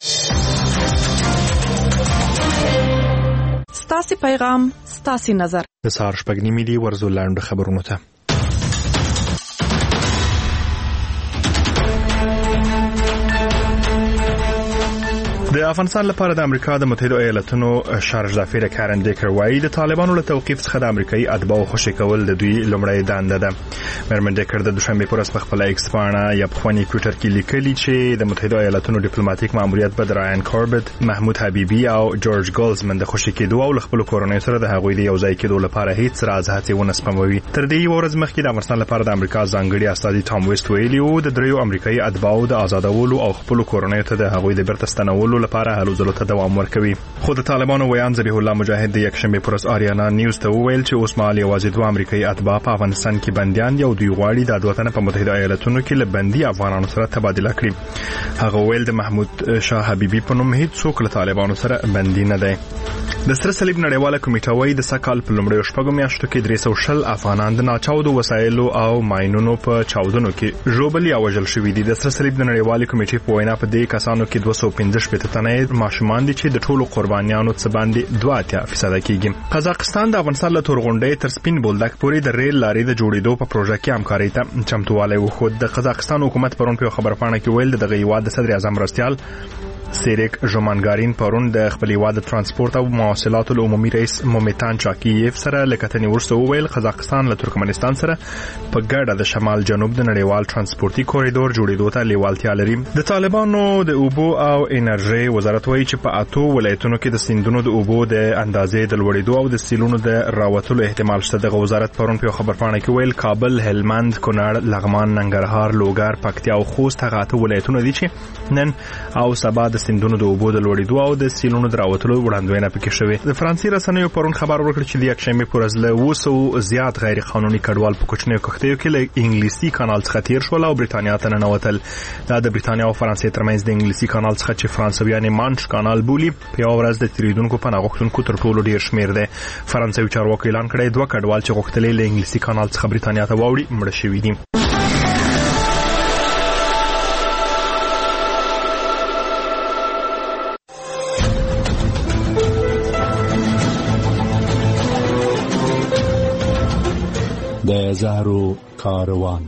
ستاسي پیغام ستاسي نظر. د سهار 6:30 دی ورزو لاندې خبرونه ته. د افغانستان لپاره د امریکا د متحده ایالاتونو شارج دافیر کارن ډیکر وایي د طالبانو له توقیف څخه د امریکایي اتباعو خوشي کول د دوی لومړی دنده ده. مرمن ډیکر د دوشنبه پر ورځ په خپل ایکس باندې یا په خونی ټوئیټر کې لیکلي چې د متحده ایالاتونو ډیپلوماټیک ماموریت به رایان کاربت، محمود حبیبي او جورج ګولزمن د خوشي کېدو او خپل کورنۍ سره د هغوی د یوځای کېدو لپاره هیڅ راز هڅې ونه سپموي. تر دې ورځ مخکې د افغانستان لپاره د امریکا ځانګړي استازي ټام ویسټ ویلي و د دریو امریکایي اتباعو د آزادولو او خپل کورنۍ ته د هغوی د بیرته ستنولو لپاره هلو ځلو ته دوام ورکوي. خو د طالبانو ویان ذبیح الله مجاهد د یکشنبه پر ورځ آریانا نیوز ته وویل چې اوس مهال یوازې دوه امریکایي اتباع په افغانستان کې بنديان دي او دوی غواړي د دوتنه په متحده ایالاتونو کې له بندي افغانانو سره تبادله کړي. هغه ویل د محمود شاه حبیبي په نوم هیڅ څوک له طالبانو سره بندي نه دی. د سره صلیب نړیواله کمیټه وایي د سکهال په لومړیو شپږو میاشتو کې 360 افغانان د ناچاودو وسایلو او ماینونو په چاودنو کې ژوبل یا وژل شوي دي. د سره صلیب د نړیوالې کمیټې په وینا په دې کسانو کې 215 تنه ماشومان دي چې د ټولو قربانیانو څخه باندې 2% کېږي. قزاقستان د افغانستان له تورغونډۍ تر سپین بولدک پورې د ریل لارې د جوړېدو په پروژه کې همکارۍ ته چمتووالی وښود. د قزاقستان حکومت پرون په خبرپاڼه کې ویل دغه هیواد د صدر اعظم مرستیال سیریک ژومانګارین پرون د خپل هیواد د ترانسپورت او مواصلاتو عمومي رئیس مومیتان چاکییف سره لکتنې ورسته وویل قزاقستان له ترکمنستان سره په ګډه د شمال جنوب د نړیوال ترانسپورتي کوریډور جوړېدو ته لیوالتیا لري. د طالبانو د اوبو او انرژي وزارت وایي چې په 8 ولایتونو کې د سیندونو د اوبو د اندازې د لوړېدو او د سیلونو د راوتلو احتمال شته. دغه وزارت پرون په خبرپاڼه کې ویل کابل، هلمند، کونړ، لغمان، ننګرهار، لوګر، پکتیا او خوست هغه 8 ولایتونه دي چې نن او سبا د سیندونو د اوبو د لوړېدو او د سیلونو د راوتلو وړاندوینه پکې شوې. د فرانسې رسنیو پرون خبر ورکړ چې د یکشنبه پر ورځ له 200 زیات غیر قانوني کډوال په کوچنیو کښتیو کې له انګلیسي کانال څخه تیر شول او بریتانیا ته ننوتل. دا د بریتانیا او فرانسې ترمنځ د انګلیسي کانال څخه چې فرانسویان مانش کانال بولي په یو ورځ د تیریدونکو پناه غوښتونکو تر ټولو ډیر شمیر دی. فرانسوي چارواکو اعلان کړی 2 کډوال چې غوښتلې له انګلیسي کانال څخه بریتانیا ته واوړي مړه شوي دي. د زهرو کاروان.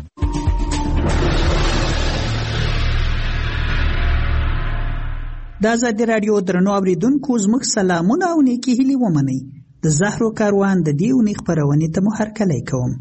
د ازادي رادیو درنو اوریدونکو زموږ سلامونه او نیکی هیلې ومنئ. د زهرو کاروان د دې اونۍ خپرونې ته مو هرکلی کوم.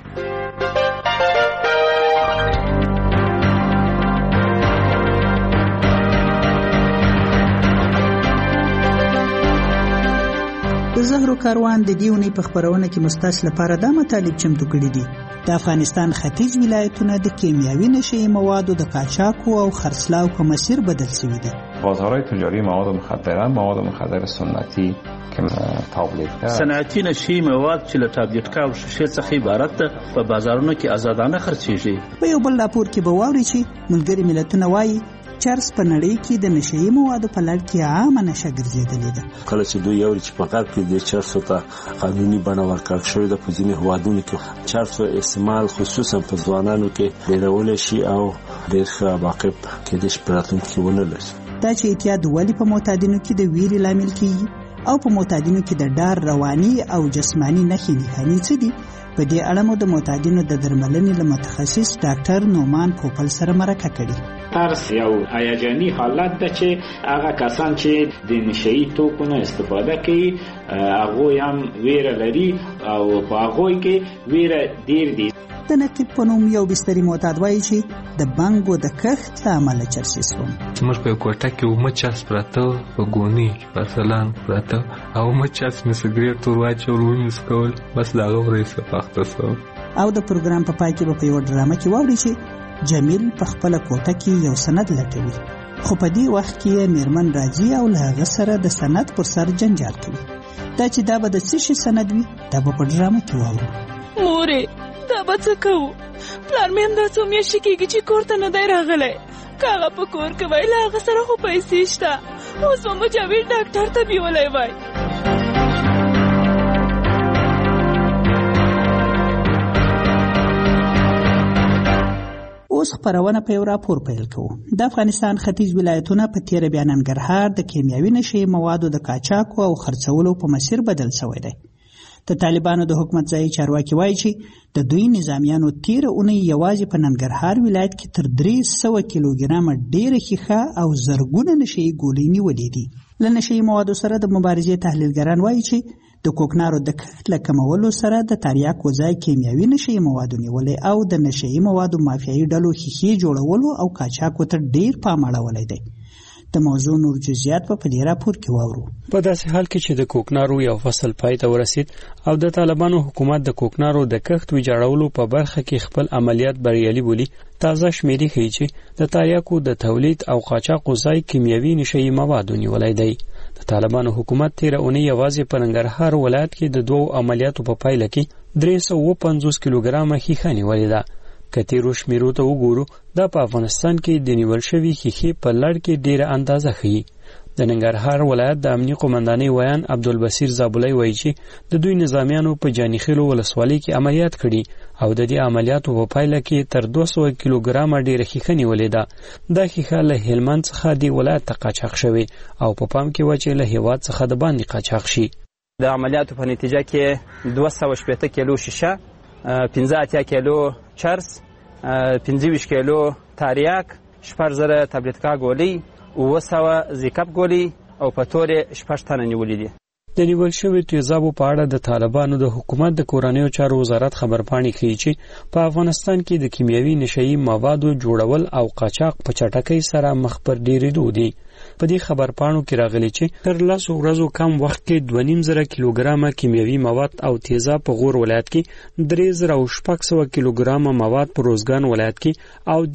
د زهرو کاروان د دې اونۍ په خپرونه کې مستاس لپاره دا مطالب چمتو کړي دي. د افغانستان ختیځ ولایتونه د کیمیاوي نشهیي موادو د قاچاقو او خرڅلاو په مسیر بدل شوي دي. بازارهای تجاری مواد مخدر سنتی که تابلیت کرد صنعتی نشهیي مواد چې له تابلیت او شیشې څخه عبارت ده په بازارونو کې آزادانه خرڅېږي. په یو بل راپور کې به واورئ چې ملګري ملتونه وایي چرس په نړۍ کې د نشهیي موادو په لړ کې عامه نشه ګرځېدلې ده. کله چې دوی یو چې په غرب کې د چرسو ته قانوني بڼه ورکړل شوې ده، په ځینې هېوادونو کې چرسو استعمال خصوصا په ځوانانو کې ډېرولی شي او ډېر ښه عواقب کېدای شي په راتلونکي کې ونه لري. دا چې اعتیاد ولې په معتادینو کې د ویرې لامل کېږي او په معتادینو کې د ډار رواني او جسماني نښې نښانې څه دي، په دې اړه مو د معتادینو د درملنې له متخصص ډاکټر نومان پوپل سره مرکه کړې. ترس یو هیجاني حالت ده چې هغه کسان چې د نشهیي توکو نه استفاده کوي هغوی هم ویره لري او په هغوی کې ویره ډیر دي. د نقیب په نوم یو بستري معتاد وایي چې د بنګو د کښت له امله چرسي شوم. زموږ په کوټه کې اومه چاس پراته په ګونی پرسلان پراته او اومه چاس مې سګرېټ ور واچول ومې څکول بس د هغه وروسته پاخته شوم. او د پروګرام په پای کې به په یوه ډرامه کې واوري چې جمیل په خپله کوټه کې یو سند لټوي خو په دې وخت کې میرمن راځي او له هغه سره د سند پر سر جنجال کوي. دا چې دا به د څه شي سند وي دا به په ډرامه کې واورو. مورې دا به څه کوو؟ پلار مې همدا څو میاشتې کېږي چې کور ته نه دی راغلی. که هغه په کور کې وای له هغه سره خو پیسې شته اوس به مو جاوید ډاکټر ته بیولی وای. اوس خپرونه په یو راپور پیل کوو. د افغانستان ختیځ ولایتونه په تیره بیا ننګرهار د کیمیاوي نشهیي موادو د قاچاقو او خرڅولو په مسیر بدل شوی دی. د طالبانو د حکومت ځایي چارواکي وایي چې د دوی نظامیانو تیره اونۍ یوازې په ننګرهار ولایت کې تر 300 کیلوګرامه ډېره ښیښه او زرګونه نشهیي ګولۍ نیولې دي. له نشهیي موادو سره د مبارزې تحلیلګران وایي چې د کوکنارو د کښت له کمولو سره د تریاکو ځای کیمیاوي نشهیي موادو نیولې او د نشهیي موادو مافیایي ډلو ښیښې جوړولو او قاچاقو ته ډېر پام اړولی دی. د موضوع نور جزئیات په دې راپور کې واورو. په داسې حال کې چې د کوکنارو یو فصل پای ته ورسید او د طالبانو حکومت د کوکنارو د کښت ویجاړولو په برخه کې خپل عملیات بریالي بولي، تازه شمیرې ښیي چې د تریاکو د تولید او قاچاقو ځای کیمیاوي نشهیي موادو نیولی دی. د طالبانو حکومت تیره اونۍ یوازې په ننګرهار ولایت کې د 2 عملیاتو په پایله کې 350 کیلوګرامه ښیښه نیولې ده. که تیرو شمیرو ته وګورو دا په افغانستان کې د نیول شوي ښیښې په لړ کې ډیره اندازه ښیي. د ننګرهار ولایت د امنیه قومندانۍ ویان عبدالبصیر زابلی وایي چې د دوی نظامیانو په جانیخیلو ولسوالۍ کې عملیات کړي او د دې عملیاتو په پایله کې تر 200 کیلوګرامه ډیره ښیښه نیولې ده. دا ښیښه له هلمند څخه د ولایت ته قاچاق شوې او په پام کې وه چې له هیواد څخه د باندې قاچاق شي. د عملیاتو په نتیجه کې 280 کیلو شیشه، 15 کیلو چرس، 25 کیلو تریاک، 4000 تابلتکا ګولۍ، 700 زیکپ ګولۍ او په تورې 6 تنه نیولې دي. د نیول شویو تیزابو په اړه د طالبانو د حکومت د کورنیو چارو وزارت خبرپاڼې ښیي چې په افغانستان کې د کیمیاوي نشهیي موادو جوړول او قاچاق په چټکۍ سره مخ پر ډیرېدو دي. په دې خبرپاڼو کې راغلي چې تر 10 ورځو کم وخت کې 2.5 کیلوګرامه کیمیاوي مواد او تیزاب په غور ولایت کې، 3600 کیلوګرامه مواد په روزګان ولایت کې او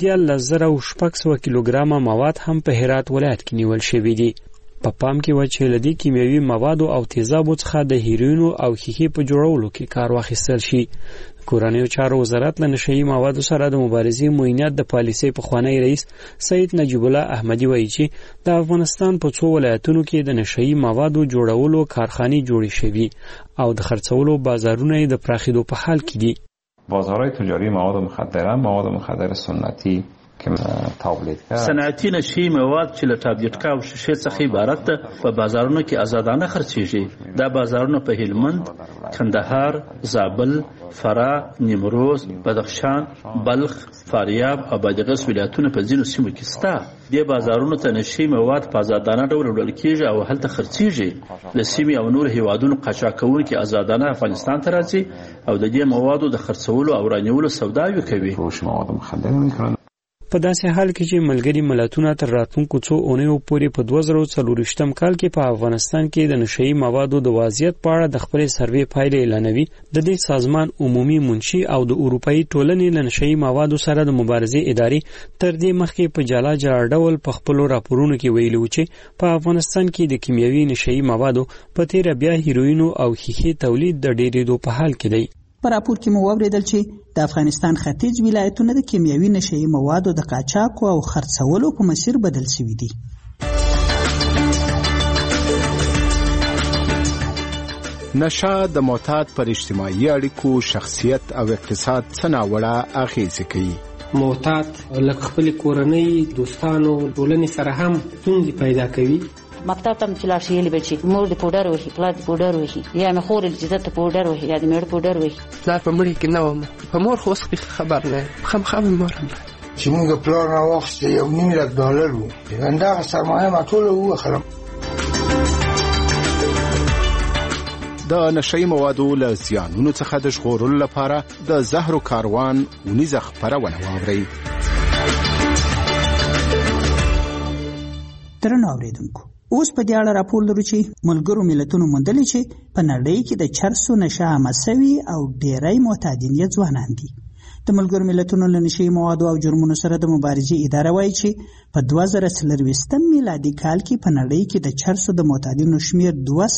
13600 کیلوګرامه مواد هم په هرات ولایت کې نیول شوي دي. په پام کې و چې له دې کیمیاوي موادو او تیزابو څخه د هیروینو او ښیښې په جوړولو کې کار واخیستل شي. کورنیو چارو وزارت له نشهیي موادو سره د مبارزې معینات د پالیسۍ پخوانی رئیس سید نجیب الله احمدي وایي چې د افغانستان په 2 ولایتونو کې د نشهیي موادو جوړولو کارخانې جوړې شوي او د خرڅولو بازارونه یې د پراخېدو په حال کې دي. بازارهای تجاری مواد مخدره، مواد مخدر سنتی صنعتي نشهیي مواد چې له تابلتکا او شیشې څخه عبارت ده په بازارونو کې آزادانه خرڅېږي. دا بازارونه په هلمند، کندهار، زابل، فراه، نیمروز، بدخشان، بلخ، فاریاب او بادغیس ولایتونه په ځینو سیمو کې شته. دې بازارونو ته نشهیي مواد په آزادانه ډول وړل کېږي او هلته خرڅېږي. له سیمې او نور هیوادونو قاچاقونکي آزادانه افغانستان ته راځي او د دې موادو د خرڅولو او رانیولو سوداوي کوي. په داسې حال کې چې ملګري ملتونه تر راتلونکو 2 اونیو پورې په 2024 کال کې په افغانستان کې د نشهیي موادو د وضعیت په اړه د خپل سروې پایلې اعلانوي، د دې سازمان عمومي منشي او د اروپאי ټولنې له نشهیي موادو سره د مبارزې ادارې تر دې مخکې په جلا جلا ډول په خپلو راپورونو کې ویلي و چې په افغانستان کې د کیمیاوي نشهیي موادو په تیره بیا هیروینو او ښیښې تولید د ډیرېدو په حال کې دی. په راپور کې مو واوریدل چې د افغانستان ختیځ ولایتونه د کیمیاوي نشهیي موادو د قاچاقو او خرڅولو په مسیر بدل شوي دي. نشه د معتاد پر اجتماعي اړیکو، شخصیت او اقتصاد څه ناوړه اغیزې کوي. معتاد لکه خپل کورنۍ، دوستانو، ټولنې سره هم ستونزې پیدا کوي. مکتب ته چې لاړ شي یې به چې مور د پوډر وهي، پلار د پوډر وهي، یا مې خور چې ته پوډر وهي یا د مېړه پوډر وهي. پلار په مړي کې نه وم، په مور خو اوس خبر نه یم، خامخا مې مور هم چې موږ پلان راوخت $1.5 لک وو دا سرمایه ما ټول وخرم. د نشئی موادو له زیانونو څخه د ژغورلو لپاره د زهرو کاروان ونیزه خپرونه واورئ. درنو اوریدونکو، اوس په دې اړه راپور لرو چې ملګرو ملتونو موندلې چې په نړۍ کې د چرسو نشه عامه سوي او ډېری معتادین یې ځوانان دي. د ملګرو ملتونو له نشهیي موادو او جرمونو سره د مبارزې اداره وایي چې په 2024 میلادي کال کې په نړۍ کې د چرسو د معتادینو شمیر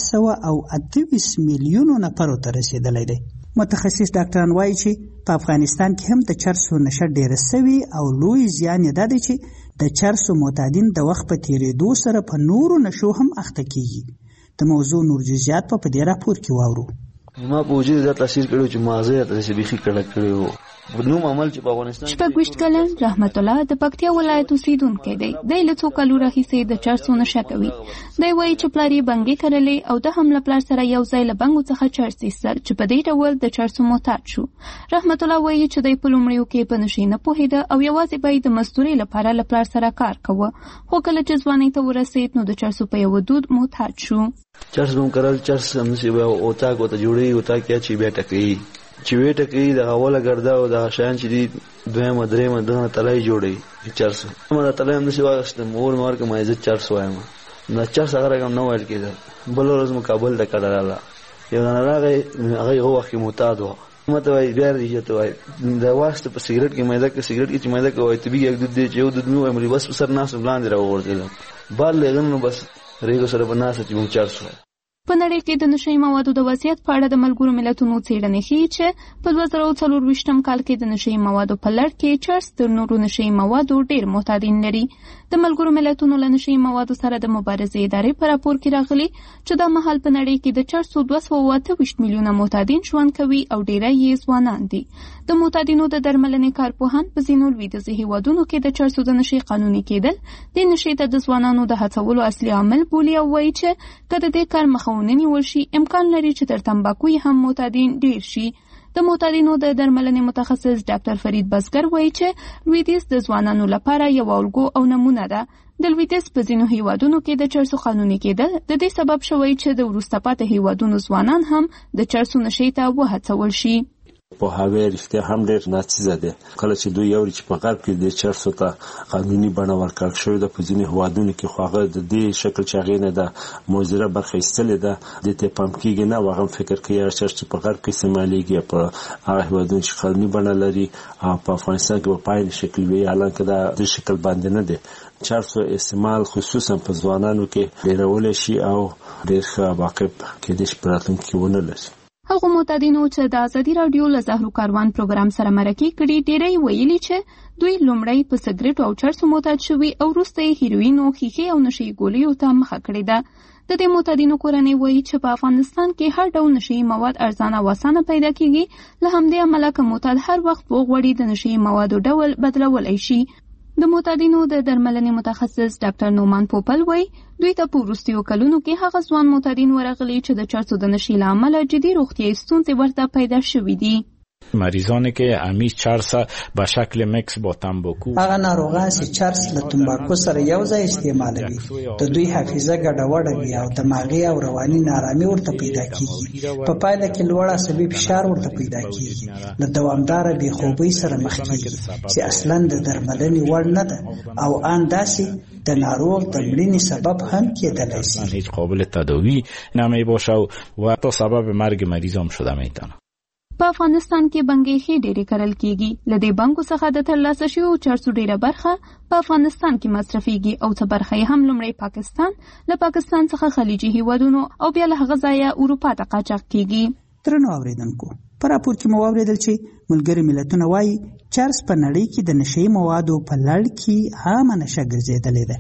228 میلیونو نفرو ته رسیدلی دی. متخصص ډاکټران وایي چې په افغانستان کې هم د چرسو نشه ډېره سوي او لوی زیان یې دا دی چې د چرسو معتادین د وخت په تیریدو سره په نورو نشو هم اخته کیږي. د موضوع نور جزئیات په دې راپور کې واورو. ما په وجود دا تاثیر کړو چې مازه ته بيخي کړو نو عمل چې په افغانستان شپږ کلن رحمت الله د پکتیا ولایت اوسیدونکی دی. د لڅو کلو راهیسې د چرسو نشه کوي. دی وایي چې پلاری بنګي کړلې او د حمله پلار سره یو ځای له بنګو څخه چرس ایستل چې په دې ډول د چرسو معتاد شو. رحمت الله وایي چې دی په لومړیو کې په نشې نه پوهېده او یوازې به د مزدورۍ لپاره له پلار سره کار کوه، خو کله چې ځوانۍ ته ورسېد نو د چرسو په یو دود معتاد شو. چرس هم کرل، چرس هم چې او تاګ او ته جوړي او تا کې چې بیا ټکې چې وې ټکې د اوله ګرځا او د شایان چې دی دویمه درېمه دغه تلای جوړي چرس ما تلای هم نشي واغست مور مارکه ما عزت چرس وایم نه چرس هغه رقم نه وایل کېده. بل ورځ مقابل د کړلاله یو نه راغی هغه یو وخت معتاد و مته وای بیا دې ته وای د واسطه په سیګریټ کې مېده کې سیګریټ کې چې مېده کې وای ته به یک دود چې یو دود نو امري بس سر ناس بلاندې راوړل بل لغنه بس ریګو سره بناسه چې مون چرس وای. په نړۍ کې د نشهیي موادو د وضعیت په اړه د ملګرو ملتونو څېړنې ښیي چې په 2024 کال کې د نشهیي موادو په لړ کې چرس تر نورو نشهیي موادو ډېر معتادین لري. د ملګرو ملتونو له نشهیي موادو سره د مبارزې ادارې په راپور کې راغلي چې دا مهال په نړۍ کې د چرسو 228 میلیونه معتادین ژوند کوي او ډېری یې ځوانان دي. د معتادینو د درملنې کارپوهان په ځینو لویدیځو هېوادونو کې د چرسو د نشې قانوني کېدل د نشې ته د ځوانانو د هڅولو اصلي عامل بولي او وایي چې که د دې کار مخه ونیول شي امکان لري چې تر تمباکو هم معتادین ډېر شي. د معتادینو د درملنې متخصص ډاکټر فرید بزګر وایي چې لویدیځ د ځوانانو لپاره یو الګو او نمونه ده. د لویدیځ په ځینو هیوادونو کې د چرسو قانوني کېدل د دې سبب شوی چې د وروسته پاتې هیوادونو ځوانان هم د چرسو نشې ته وهڅول شي. په هغه رښتیا هم ډېر ناڅیزه ده کله چې دوی یو چې په غرب کې د چرسو ته قانوني بڼه ورکړل شوې ده. په ځینې هوادونو کې خو هغه د دې شکل چې هغې نه ده موزره برخه ایستلې ده د ته پام کېږي نه هغه فکر کوي چرس چې په غرب کې استعمالیږي په هغه هوادونو چې قانوني بڼه لري او په افغانستان کې په پایل شکل وي حالانکه دا د شکل باندې نه ده. چرسو استعمال خصوصا په ځوانانو کې ډېرول شي او ډېر ښه عواقب کېدای شي په راتلونکي کې ونه لري. هغه معتادینو چې د ازادي راډیو له زهرو کاروان پروګرام سره مرکه کړي ډېری ویلي چې دوی لومړی په سګریټ او چرسو معتاد شوي او وروسته یې هیروین او ښیښې او نشهیي ګولیو ته مخه کړې ده. د دې معتادینو کورنۍ وایي چې په افغانستان کې هر ډول نشهیي مواد ارزانه او اسانه پیدا کېږي. له همدې امله که معتاد هر وخت وغواړي د نشهیي موادو ډول بدلولی شي. د معتادینو د درملنې متخصص ډاکټر نومان پوپل وایي دوی ته په وروستیو کلونو کې هغه ځوان معتادین ورغلي چې د چرسو د نشې له امله جدي روغتیایي ستونزې ورته پیدا شوي دي. مریضانی که همیشه چرس به شکل میکس با تنباکو هغه ناروغان چې چرس له تنباکو سره یو ځای استعمالوي د دوی حافظه ګډوډه وي او دماغي او رواني نارامي ورته پیدا کیږي. په پایله کې لوړ عصبي فشار ورته پیدا کیږي. له دوامداره بې خوبۍ سره مخ کیږي چې اصلا د درملنې وړ نه ده او ان داسې د ناروغ د مړینې سبب هم کېدلی شي. هیڅ قابل تداوی نمی باشه و تا سبب مرگ مریض هم شده میتونه. په افغانستان کې بنګې ښې ډېرې کرل کېږي. له دې بنګو څخه د ترلاسه شویو چرسو ډېره برخه په افغانستان کې مصرفېږي او څه برخه یې هم لومړی پاکستان، له پاکستان څخه خلیجي هیوادونو او بیا له هغه ځایه اروپا ته قاچاق کېږي. درنو اورېدونکو، په راپور کې مو واورېدل چې ملګري ملتونه وایي چرس په نړۍ کې د نشهیي موادو په لړ کې عامه نشه ګرځېدلې ده.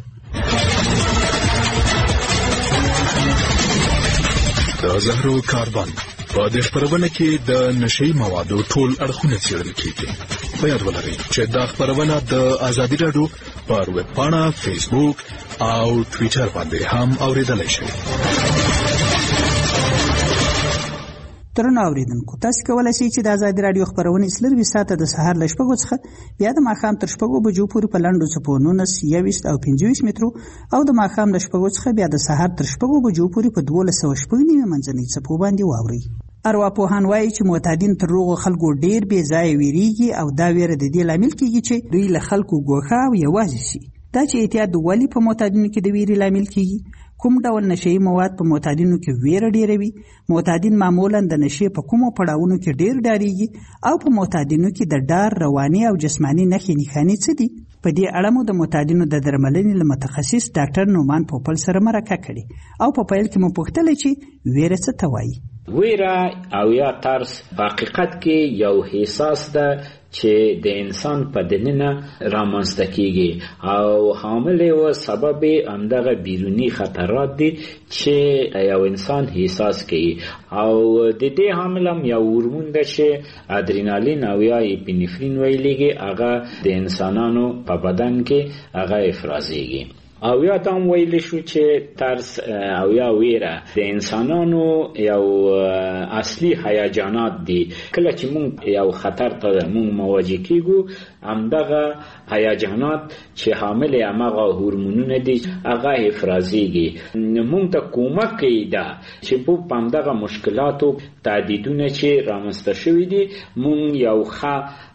د زهرو کاروان په دې خبرونه کې د نشهیي موادو ټول اړخونه څېړل کېږي. په یاد ولرئ چې دا خبرونه د ازادي راډیو پر ویب پاڼه، فیسبوک او ټویټر باندې هم اورېدلای شئ. درنو اوریدونکو، تاسو کولی شئ چې د ازادي راډیو خپرونې 24 ساعته د سهار له 6 څخه بیا د ماښام تر 6 بجو پورې په لنډو څپو 19, 21 او 25 مترو او د ماښام له 6 څخه بیا د سهار تر 6 بجو پورې په 1290 منځنۍ څپو باندې واورئ. ارواپوهان وایي چې معتادین تر روغو خلکو ډیر بې ځایه ویریږي او دا ویره د دې لامل کیږي چې دوی له خلکو ګوښه او یوازې شي. دا چې اعتیاد ولې په معتادینو کې د ویرې لامل کیږي؟ کوم ډول نشهیي مواد په معتادینو کې ویره ډیروي؟ معتادین معمولا د نشې په کومو پړاوونو کې ډیر ډاریږي او په معتادینو کې د ډار رواني او جسماني نښې نښانې څه دي؟ په دې اړه مو د معتادینو د درملنې له متخصص ډاکټر نومان پوپل سره مرکه کړې او په پیل کې مو پوښتله چې ویره څه ته وایي. ویره او یا ترس په حقیقت کې یو احساس ده چې د انسان په دننه رامنځته کیږي او حامل او سبب همدغه بیرونی خطرات دي چې یو انسان احساس کوي او د دې حامل هم یو هورمون ده چې ادرینالین او یا اپینفرین ویلېږي، هغه د انسانانو په بدن کې هغه افرازېږي. او یا دام ویل شو چې ترس او یا ویره د انسانانو یو اصلي هیجانات دي. کله چې مونږ یو خطر ته مونږ مواجه کیږو، همدغه هیجانات چې حامل هغه هورمونونه دي هغه افرازېږي. مونږ ته کومک کوي دا چې په همدغه مشکلاتو تعدیدونه چې رامنځته شوي دي مونږ یو ښه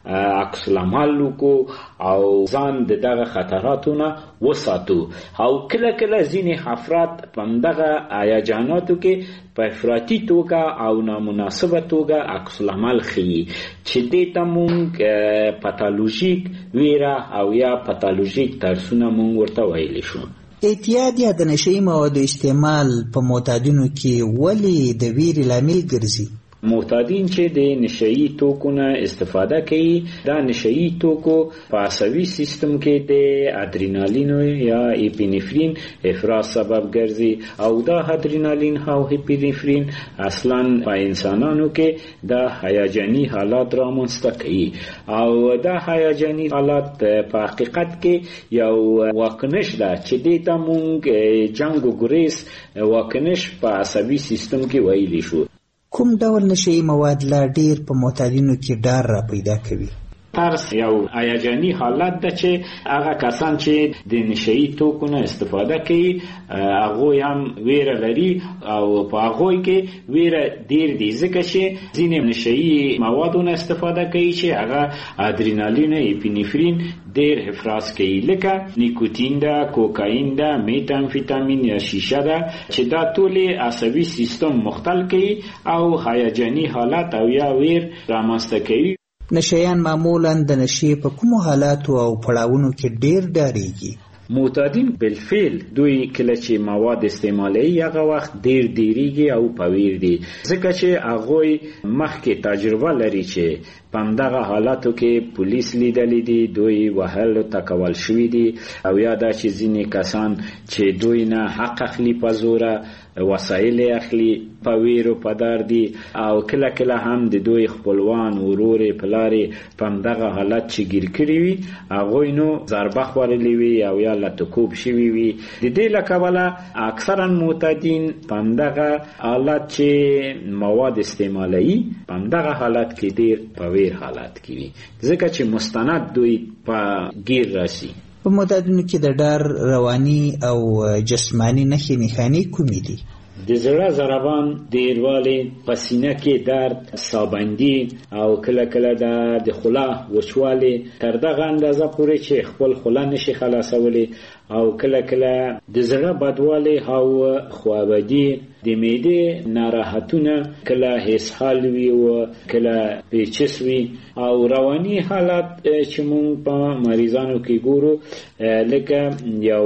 عکس العمل وکړو او ځان دغه خطراتو نه وساتو. او کله کله ځینې افراد په همدغه هیجاناتو کې په افراطي توګه او نامناسبه توګه عکس العمل ښیي چې دې ته مونږ پاتالوژیک ویره او یا پاتالوژیک ترسونه مونږ ورته ویلی شو. اعتیاد یا د نشهیي موادو استعمال په معتادینو کې ولې د ویرې لامل ګرځي؟ معتادین چې د نشهیي توکو نه استفاده کوي، دا نشهیي توکو په عصبي سیستم کې د ادرینالین یا اپینفرین افراز سبب ګرځي او دا ادرینالین او اپینفرین اصلا په انسانانو کې دا هیجاني حالات رامنځته کوي او دا هیجاني حالات په حقیقت کې یو واکنش ده چې دې ته مونږ جنګ و ګریز واکنش په عصبي سیستم کې ویلی شو. کوم ډول نشهیي مواد لا ډیر په معتادینو کې ډار را پیدا کوي؟ ترس یو هیجاني حالت ده چې هغه کسان چې د نشهیي توکو نه استفاده کوي هغه هم ویره لري او په هغه کې ویره ډیر دي ځکه چې ځینې نشهیي موادو نه استفاده کوي چې هغه ادرینالین اپینفرین ډیر افراز کوي، لکه نیکوتین ده، کوکاین ده، میتامفیتامین یا شیشه ده چې دا ټول عصبي سیستم مختل کوي او هیجاني حالت او یا ویر رامنځته کوي. نشهیان معمولا د نشې په کومو حالاتو او پړاوونو کې ډیر ډاریږي؟ معتادین بالفعل دوی کله چې مواد استعمالوي هغه وخت ډیر ډیریږي او پویر دي ځکه چې هغه مخکې تجربه لري چې په همدغه حالاتو کې پولیس لیدلی دي، دوی وهل تکول شوي دي او یا دا چې ځینې کسان چې دوی نه حق اخلي په زوره وسایل اخلي په ویرو په دار دي او کله کله هم د دوی خپلوان ورور پلارې په همدغه حالت چې ګیر کړي وي هغوی نو ضربه خوړلې وي او یا لټکوب شوي وي. د دې له کبله اکثرا معتادین په همدغه حالت چې مواد استعمالوي په همدغه حالت کې ډیر په ویر حالت کې وي ځکه چې مستند دوی په ګیر راسي. په معتادینو کې د ډار رواني او جسماني نښې نښانې کومې دي؟ د زړه ضربان، ډیروالی، په سینه کې درد، سابندي او کله کله د خوله وچوالی تر دغه اندازه پورې چې خپل خوله نشي خلاصولی او کله کله د زړه بدوالی او خوابدي، د معدې ناراحتونه، کله اسهال وي او کله پیچس وي او رواني حالات چې مونږ په مریضانو کې ګورو لکه یو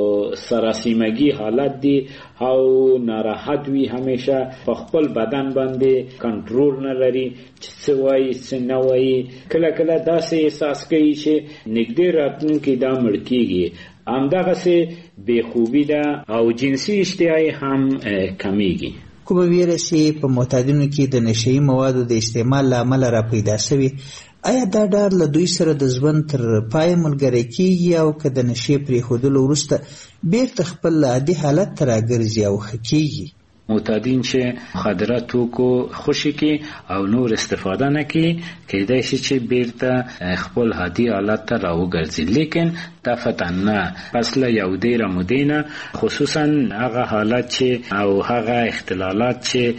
سراسیمګي حالت دی او ناراحت وي، همیشه په خپل بدن باندې کنټرول نه لري چې څه وایي څه نه وایي، کله کله داسې احساس کوي چې نږدې راتلونکي دا مړ کیږي. همدغسې بېخوبي ده او جنسي اشتهایي هم کمیږي. کومه ویره چې په معتادینو کې د نشهیي موادو د استعمال له امله را پیدا شوي، آیا دا ډار له دوی سره د ژوند تر پای ملګری کیږي او که د نشې پرېښودلو وروسته بیرته خپل عادي حالت ته راګرځي او ښه کیږي؟ معتادین چې مخدره توکو خوشي کې او نور استفاده نه کوي کېدای شي چې بیرته خپل عادي حالت ته راوګرځي، لیکن دفعتا نه پس له یو ډیره موده نه خصوصا هغه حالت چې او هغه اختلالات چې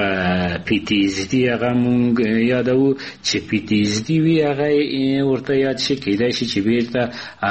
پی تی ایس دی هغه مونږ یادو چې پی تی ایس دی وی هغه ورته یاد شي کېدای شي چې بیرته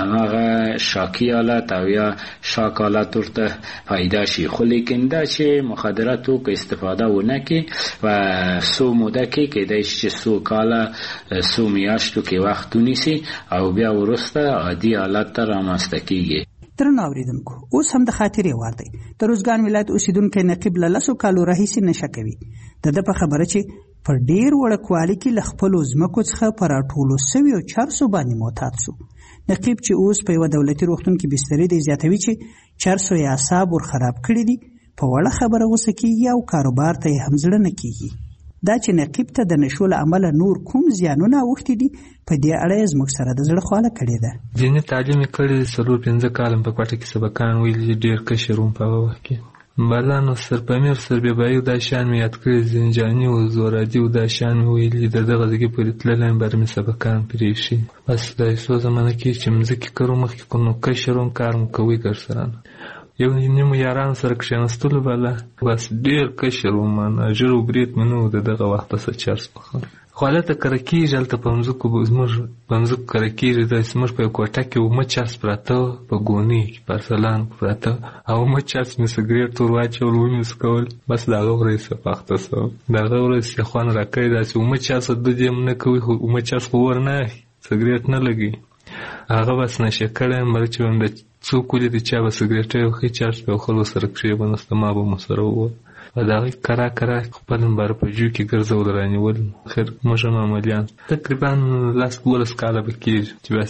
هغه شاکی حالت او یا شاک حالت ورته پیدا شي، خو لیکن دا چې مخدره توکو استفاده ونه کوي و سو موده کې کېدای شي چې سو کاله سو میاشتو کې وخت ونیسي او بیا وروسته عادي حالت ته رامنځته کیږي. درنو اوریدونکو، اوس هم د خاطرې وار دی. د روزګان ولایت اوسیدونکی نقیب له 10 کالو راهیسې نشه کوي. د په خبره چې پر ډیر وړوکوالي کې له خپلو ځمکو څخه په راټولو سویو چرسو باندې معتاد سو. نقیب چې اوس په یوه دولتي روغتون کې بسترې دی زیاتوي چې چرسو یې اعصاب ور خراب کړي دي، په وړه خبره غوسه کېږي او کاروبار ته یې هم زړه نه کېږي. دا چې نقیب ته د نشو له امله نور کوم زیانونه اوښتي دي په دې اړه یې زموږ سره د زړه خواله کړې ده. دیني تعلیم یې کړی 4-5 کاله په کوټه کې سبقان ویلي، ډېر کشر وم په هغه وخت کې. بردانو سرپمیر سربیبایي دا شیان مې یاد کړي، زنجاني او زورادي او دا شیان مې ویلي، د دغه ځای پورې تللی یم بر مې سبقان پرې ایښي. بس دا څو زمانه کې چې مځکې کرو مخکې کوم نو کشر وم، کار مو کوي ګرسره یو نیمو یارانو سره کښېنستلو بله بس ډېر کشر وم، ژر و برید مې نه و د دغه وخته څه چرس پخوم. خو هلته کره کېږي، هلته په مځکو زموږ په مځکو کره کېږي، داسې زموږ په یو کوټه کې اومه چرس پراته په ګونۍ کې په ارسلان پراته او اومه چرس مې سګرېټ ور واچول ومې وڅکول، بس د هغه ورځې څه پاخته سوم. د هغه ورځې څه خوند راکوي داسې اومه چرس دود یې نه کوي، خو اومه چرس خو ور نه سګرېټ نه لګوي. هغه بس نشه کړی یم، بل چې ویم د څوک ولیدي چا به سګرېټ وخي چرس په خلکو سره کښېبنسته، ما به مو سره ووت و د هغې کرا خپل باره په جو کې ګرځول رانیول. خیر موږ هم عملیان تقریبا 10-12 کاله به کېږي چې بس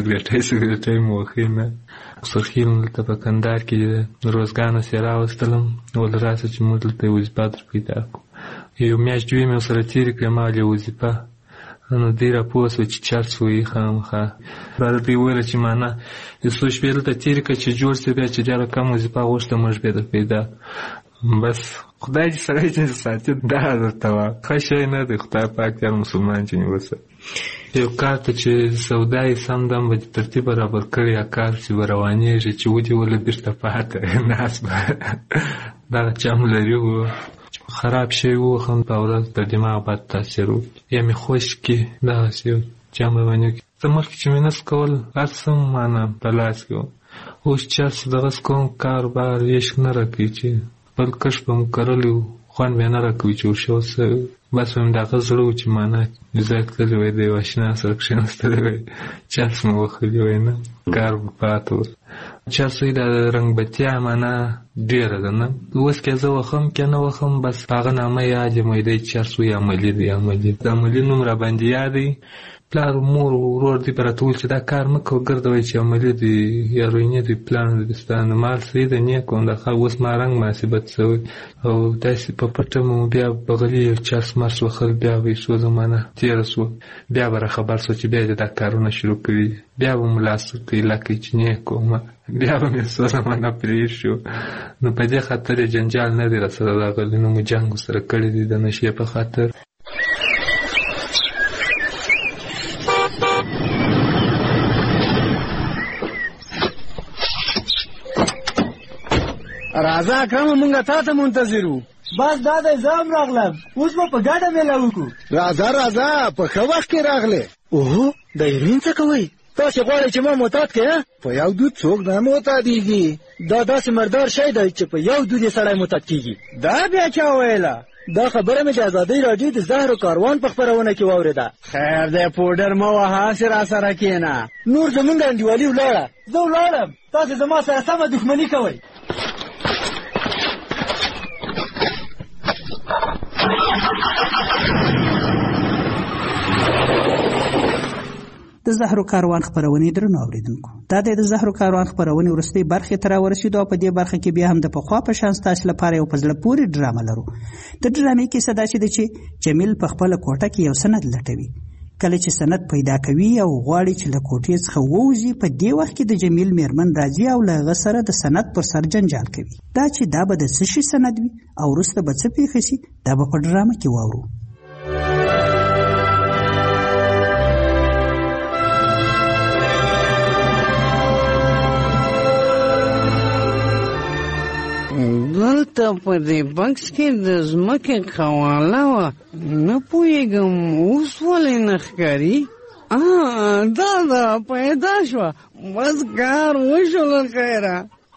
سګرېټۍ مو وخي نه. سرخیل دلته په کندهار کې روزګان سې راوستلم، ول راسه چې موږ دلته یې وظیفه در پیدا کړو. یو میاشت دوې مې ورسره تېرې کړې، ما ولې وظیفه نو دی را پوه سوه چې چرس وایي خامخا. راته یې وویله چې معنا یو څو شپې دلته تېرې کړه چې جوړ سې، بیا چې ډېره کم وظیفه غوښته موږ بیا در پیدا. بس خدای دې سړی چې ساتي دا درته وه، ښه شی نه دی، خدای پاک دې هر مسلمان چې نیوسه. یو کار ته چې سودا یې سم دم به ترتیب برابر کړی، یا کار چې به روانېږي چې ودې وله بېرته پاته ناست به دغه چم لري و خراب شوی و، هم په ورځ د دماغ بد تاثیر و، یا مې خوش کې دغسې یو چم روانې کې. څه مخکې چې مې نس کول هر څه معنا په لاس کې و، اوس چرس دغسې کوم کاروبار عشق نه راکوي چې خپل کښ به مو کرلی و، خوند به یې نه راکوي چې ورشو څه. بس وایم د هغه زړه و چې معنا ځای تللی وی د یو اشنا سره کښېنستلی وی، چرس مې وښلي وی نه، کار به پاته و. چرس وی د رنګبتیا معنا ډېره ده نه، اوس که زه وخم که نه وخم بس هغه نامه یاد یم، دی چرس وی عملي دی. د عملي نوم را باندې یاد دی، پلار مور ورور دی به راته ویل چې دا کار مه کوه، ګرده وایي چې عملي دی یا روینې دی پلان دی ستا نو مال صحیح ده نیک و د اوس ما رنګ مناسبت شوی او داسې په پټه مو بیا بغلي یو چرس مرس وخل، بیا به یې څو زمانه تېره سوه، بیا به را خبر سو چې بیا دې دا کارونه شروع کړي، بیا به مو لاس ورکوي لکه چې نیک ومه، بیا به مې څو زمانه پرېښو. نو په دې خاطر یې جنجال نه دی راسره راغلی، نو مو جنګ ورسره کړی دی د نشې په خاطر. راځه اکرمه مونږ تا ته منتظر وو. بس دا دی زه هم راغلم، اوس به په ګډه میله وکړو. راځه په ښه وخت کې راغلې. اوهو د هیروین څه کوئ؟ تاسې غواړئ چې ما معتاد کړې؟ په یو دود څوک نه معتادېږي، دا داسې مردار شی دی چې په یو دود یې سړی معتاد کېږي. دا بیا چا ویله؟ دا خبره مې د ازادۍ راډیو د زهرو کاروان په خپرونه کې واورېده. خیر دی پوډر مه وهه، هسې راسره کښېنه. نور زمونږ انډیوالي ولاړه. زه ولاړم، تاسې زما سره سمه دښمني کوئ. د زهرو کاروان خپرونې درنو اوریدونکو، دا د زهرو کاروان خپرونې وروستۍ برخې ته راورسېدو او په دې برخه کې بیا هم د پخوا په شان ستاسو لپاره یو په زړه پورې ډرامه لرو. د ډرامې کیسه داسې ده چې جمیل په خپله کوټه کې یو سند لټوي. کله چې سند پیدا کوي او غواړي چې له کوټې څخه ووځي، په دې وخت کې د جمیل میرمن راځي او له هغه سره د سند پر سر جنجال کوي. دا چې دا به د څه شي سند وي او وروسته به څه پېښه شي، دا به په ډرامه کې واورو. دلته په دې بکس کې د ځمکې قواله وه، نه پوهېږم اوس ولې نه ښکاري. دا پیدا شوه، بس کار وشو له خیره.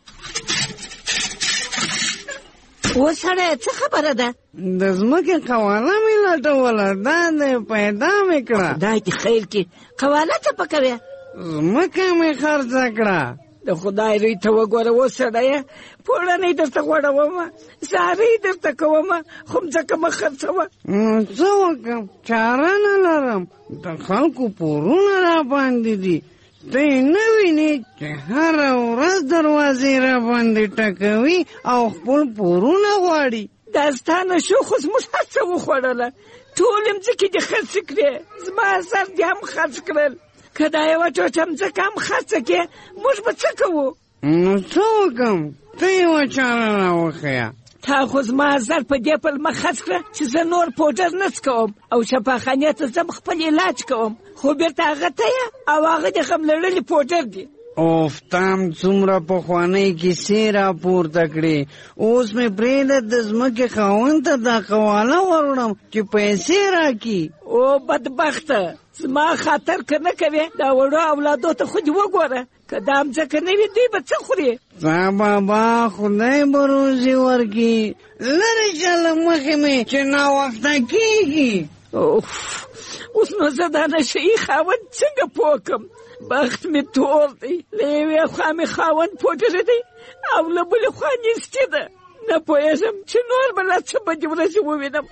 اوس سړی څه خبره ده؟ د ځمکې قواله مې لټوله، دا دی پیدا مې کړه. خدای دې خیر کړي. قواله څه پکوې؟ ځمکه مې خرڅه کړه. د خدای روی ته وګوره، اوس سړیه پوړنۍ درته غوړومه، زارۍ درته کومه، خو مځکه مه خرڅوه. څه وکړم؟ چاره نه لرم، د خلکو پورونه را باندې دي. ته یې نه وینې چې هره ورځ دروازې را باندې ټکوي او خپل پورونه غواړي. دا ستا نه شو، خو زموږ هر څه وخوړله، ټولې مځکې دې خرڅې کړې، زما سر دې هم خرڅ کړل. که دا یوه ټوټه مځکه هم خرڅه کړې، موږ به څه کوو؟ نو څه وکړم؟ ته یوه چاره را وښیه. تا خو زما زر په دې پلمه خرڅ کړه چې زه نور پوډر نه څکوم او شفاخانې ته ځم خپل علاج کوم، خو بېرته هغه ته یې او هغه د غم لړلي پوډر دي. اوف، تام څومره پخوانۍ کیسې را پورته کړې. اوس مې پرېږده د ځمکې خاوند ته دا قواله وروړم چې پیسې راکړي. او بدبخته، زما خاطر که نه کوې، دا وړو اولادو ته خو دې وګوره، که دا مځکه نه وي دوی به څه خوري؟ بابا خدای به روزي ورکړي. لرې شه له مخې مې چې ناوخته کېږي. اوس نو زه دا نشهیي خاوند څنګه پوه کړم؟ بخت مې تور دی، له یوې خوا مې خاوند پوډر دی او له بلې خوا نیستي ده. نه پوهېږم چې نور به لا څه بدې ورځې ووینم.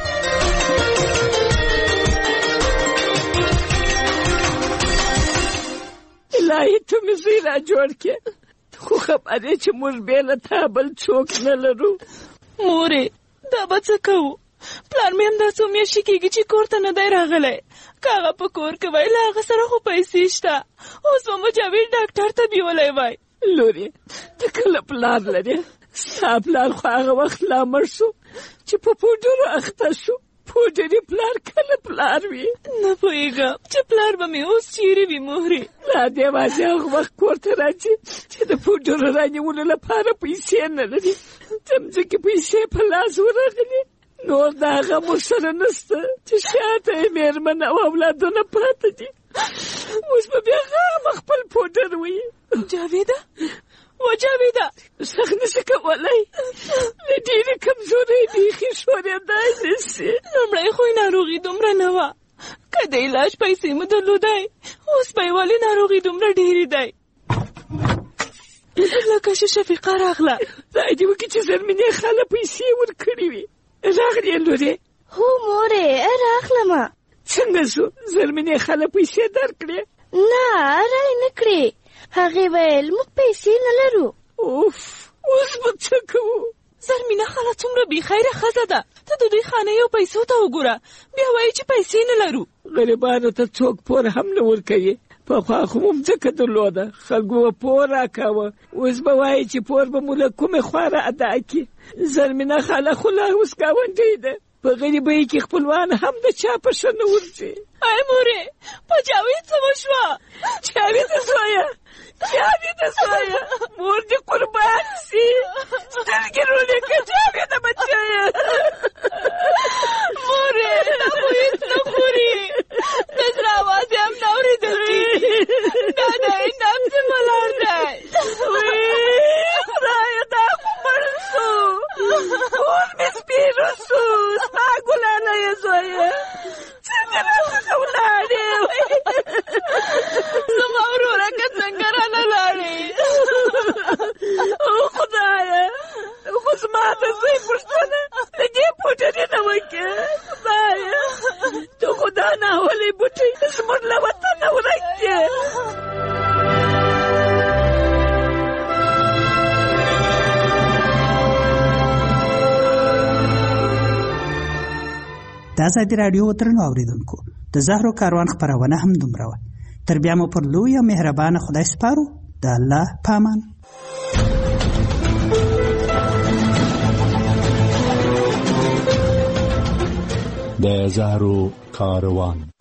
الهي ته مې زوی را جوړ کړې، خو خبرې چې موږ بې له تا بل څوک نه لرو. مورې، دا به څه کوو؟ پلار مې همدا څو میاشتې کېږي چې کور ته نه دی راغلی. که هغه په کور کې وای، له هغه سره خو پیسې شته، اوس به مجاور ډاکټر ته بیولی وای. لورې، ته کله پلار لرې؟ ستا پلار خو هغه وخت لا مړ شو چې په پوډرو اخته شو. پوډري پلار کله پلار وي؟ نه پوهېږم چې پلار به مې اوس چیرې وي مورې. لا دې واځي هغه وخت کور ته راځي چې د پوډرو رانیولو لپاره پیسې نه لري. د مځکې پیسې په لاس ورغلي، نور د هغه مور سره نسته چې شاته یې مېرمن او اولادونه پاته دي. اوس به بیا غامه خپل پوډر وي. جاویده، و جاویده، سخت نشي کولی، له ډېرې کمزورۍ بیخي ښورېدای نشي. لومړی خو یې ناروغي دومره نه وه، که د علاج پیسې مو درلودی، اوس به یې ولې ناروغي دومره ډېرې دی؟ لکه چې شفیقه راغله. خدای دې وکړي چې زرمینې خاله پیسې ورکړې وي. راغلې لورې؟ هو مورې، راغلمه. څنګه شو؟ زرمینې خاله پیسې درکړې؟ نه، رای نه کړې. هغې ویل موږ پیسې نه لرو. اوف، اوس به څه کوو؟ زرمینه خاله څومره بېخیره ښځه ده. ته د دوی خانۍ او پیسو ته وګوره، بیا وایي چې پیسې نه لرو. غریبانو ته څوک پور هم نه ورکوي. پخوا خو مو مځکه درلوده، خلکو به پور راکاوه، اوس به وایي چې پور به مو له کومې خوا را ادا کړي. زرمینه خاله خو لا اوس ګاونډۍ ده، په غریبۍ کې خپلوان هم د چا په ښه نه ورځي. ای مورې، په جاوید څه وشوه؟ جاویده زویه، جاویده زویه، مور دې قربان سي، سترګې رونې که جاویده بچیه. مورې، دا خو هېڅ نه خوري، د زړه اواز یې هم نه اورېدل کېږي. دا دی نبض یې ولاړ دی. خدایه، دا خو مړ شو، ټول مې سپېره شو. ستا ګلانه یې زویه، څنګه راڅخه ولاړې؟ زما وروره که څنګه رانه لاړې؟ او خدایه، خو زما د زوی پوښتنه د دې پوډرې نه وکړه. خدایه، ته خو دا ناولې بوټی زموږ له وطنه ورک کړې. د ازادي راډیو درنو اوریدونکو، د زهرو کاروان خپرونه هم دومره وه. تر بیا مو پر لوی او مهربانه خدای سپارو. د الله په امان. د زهرو کاروان.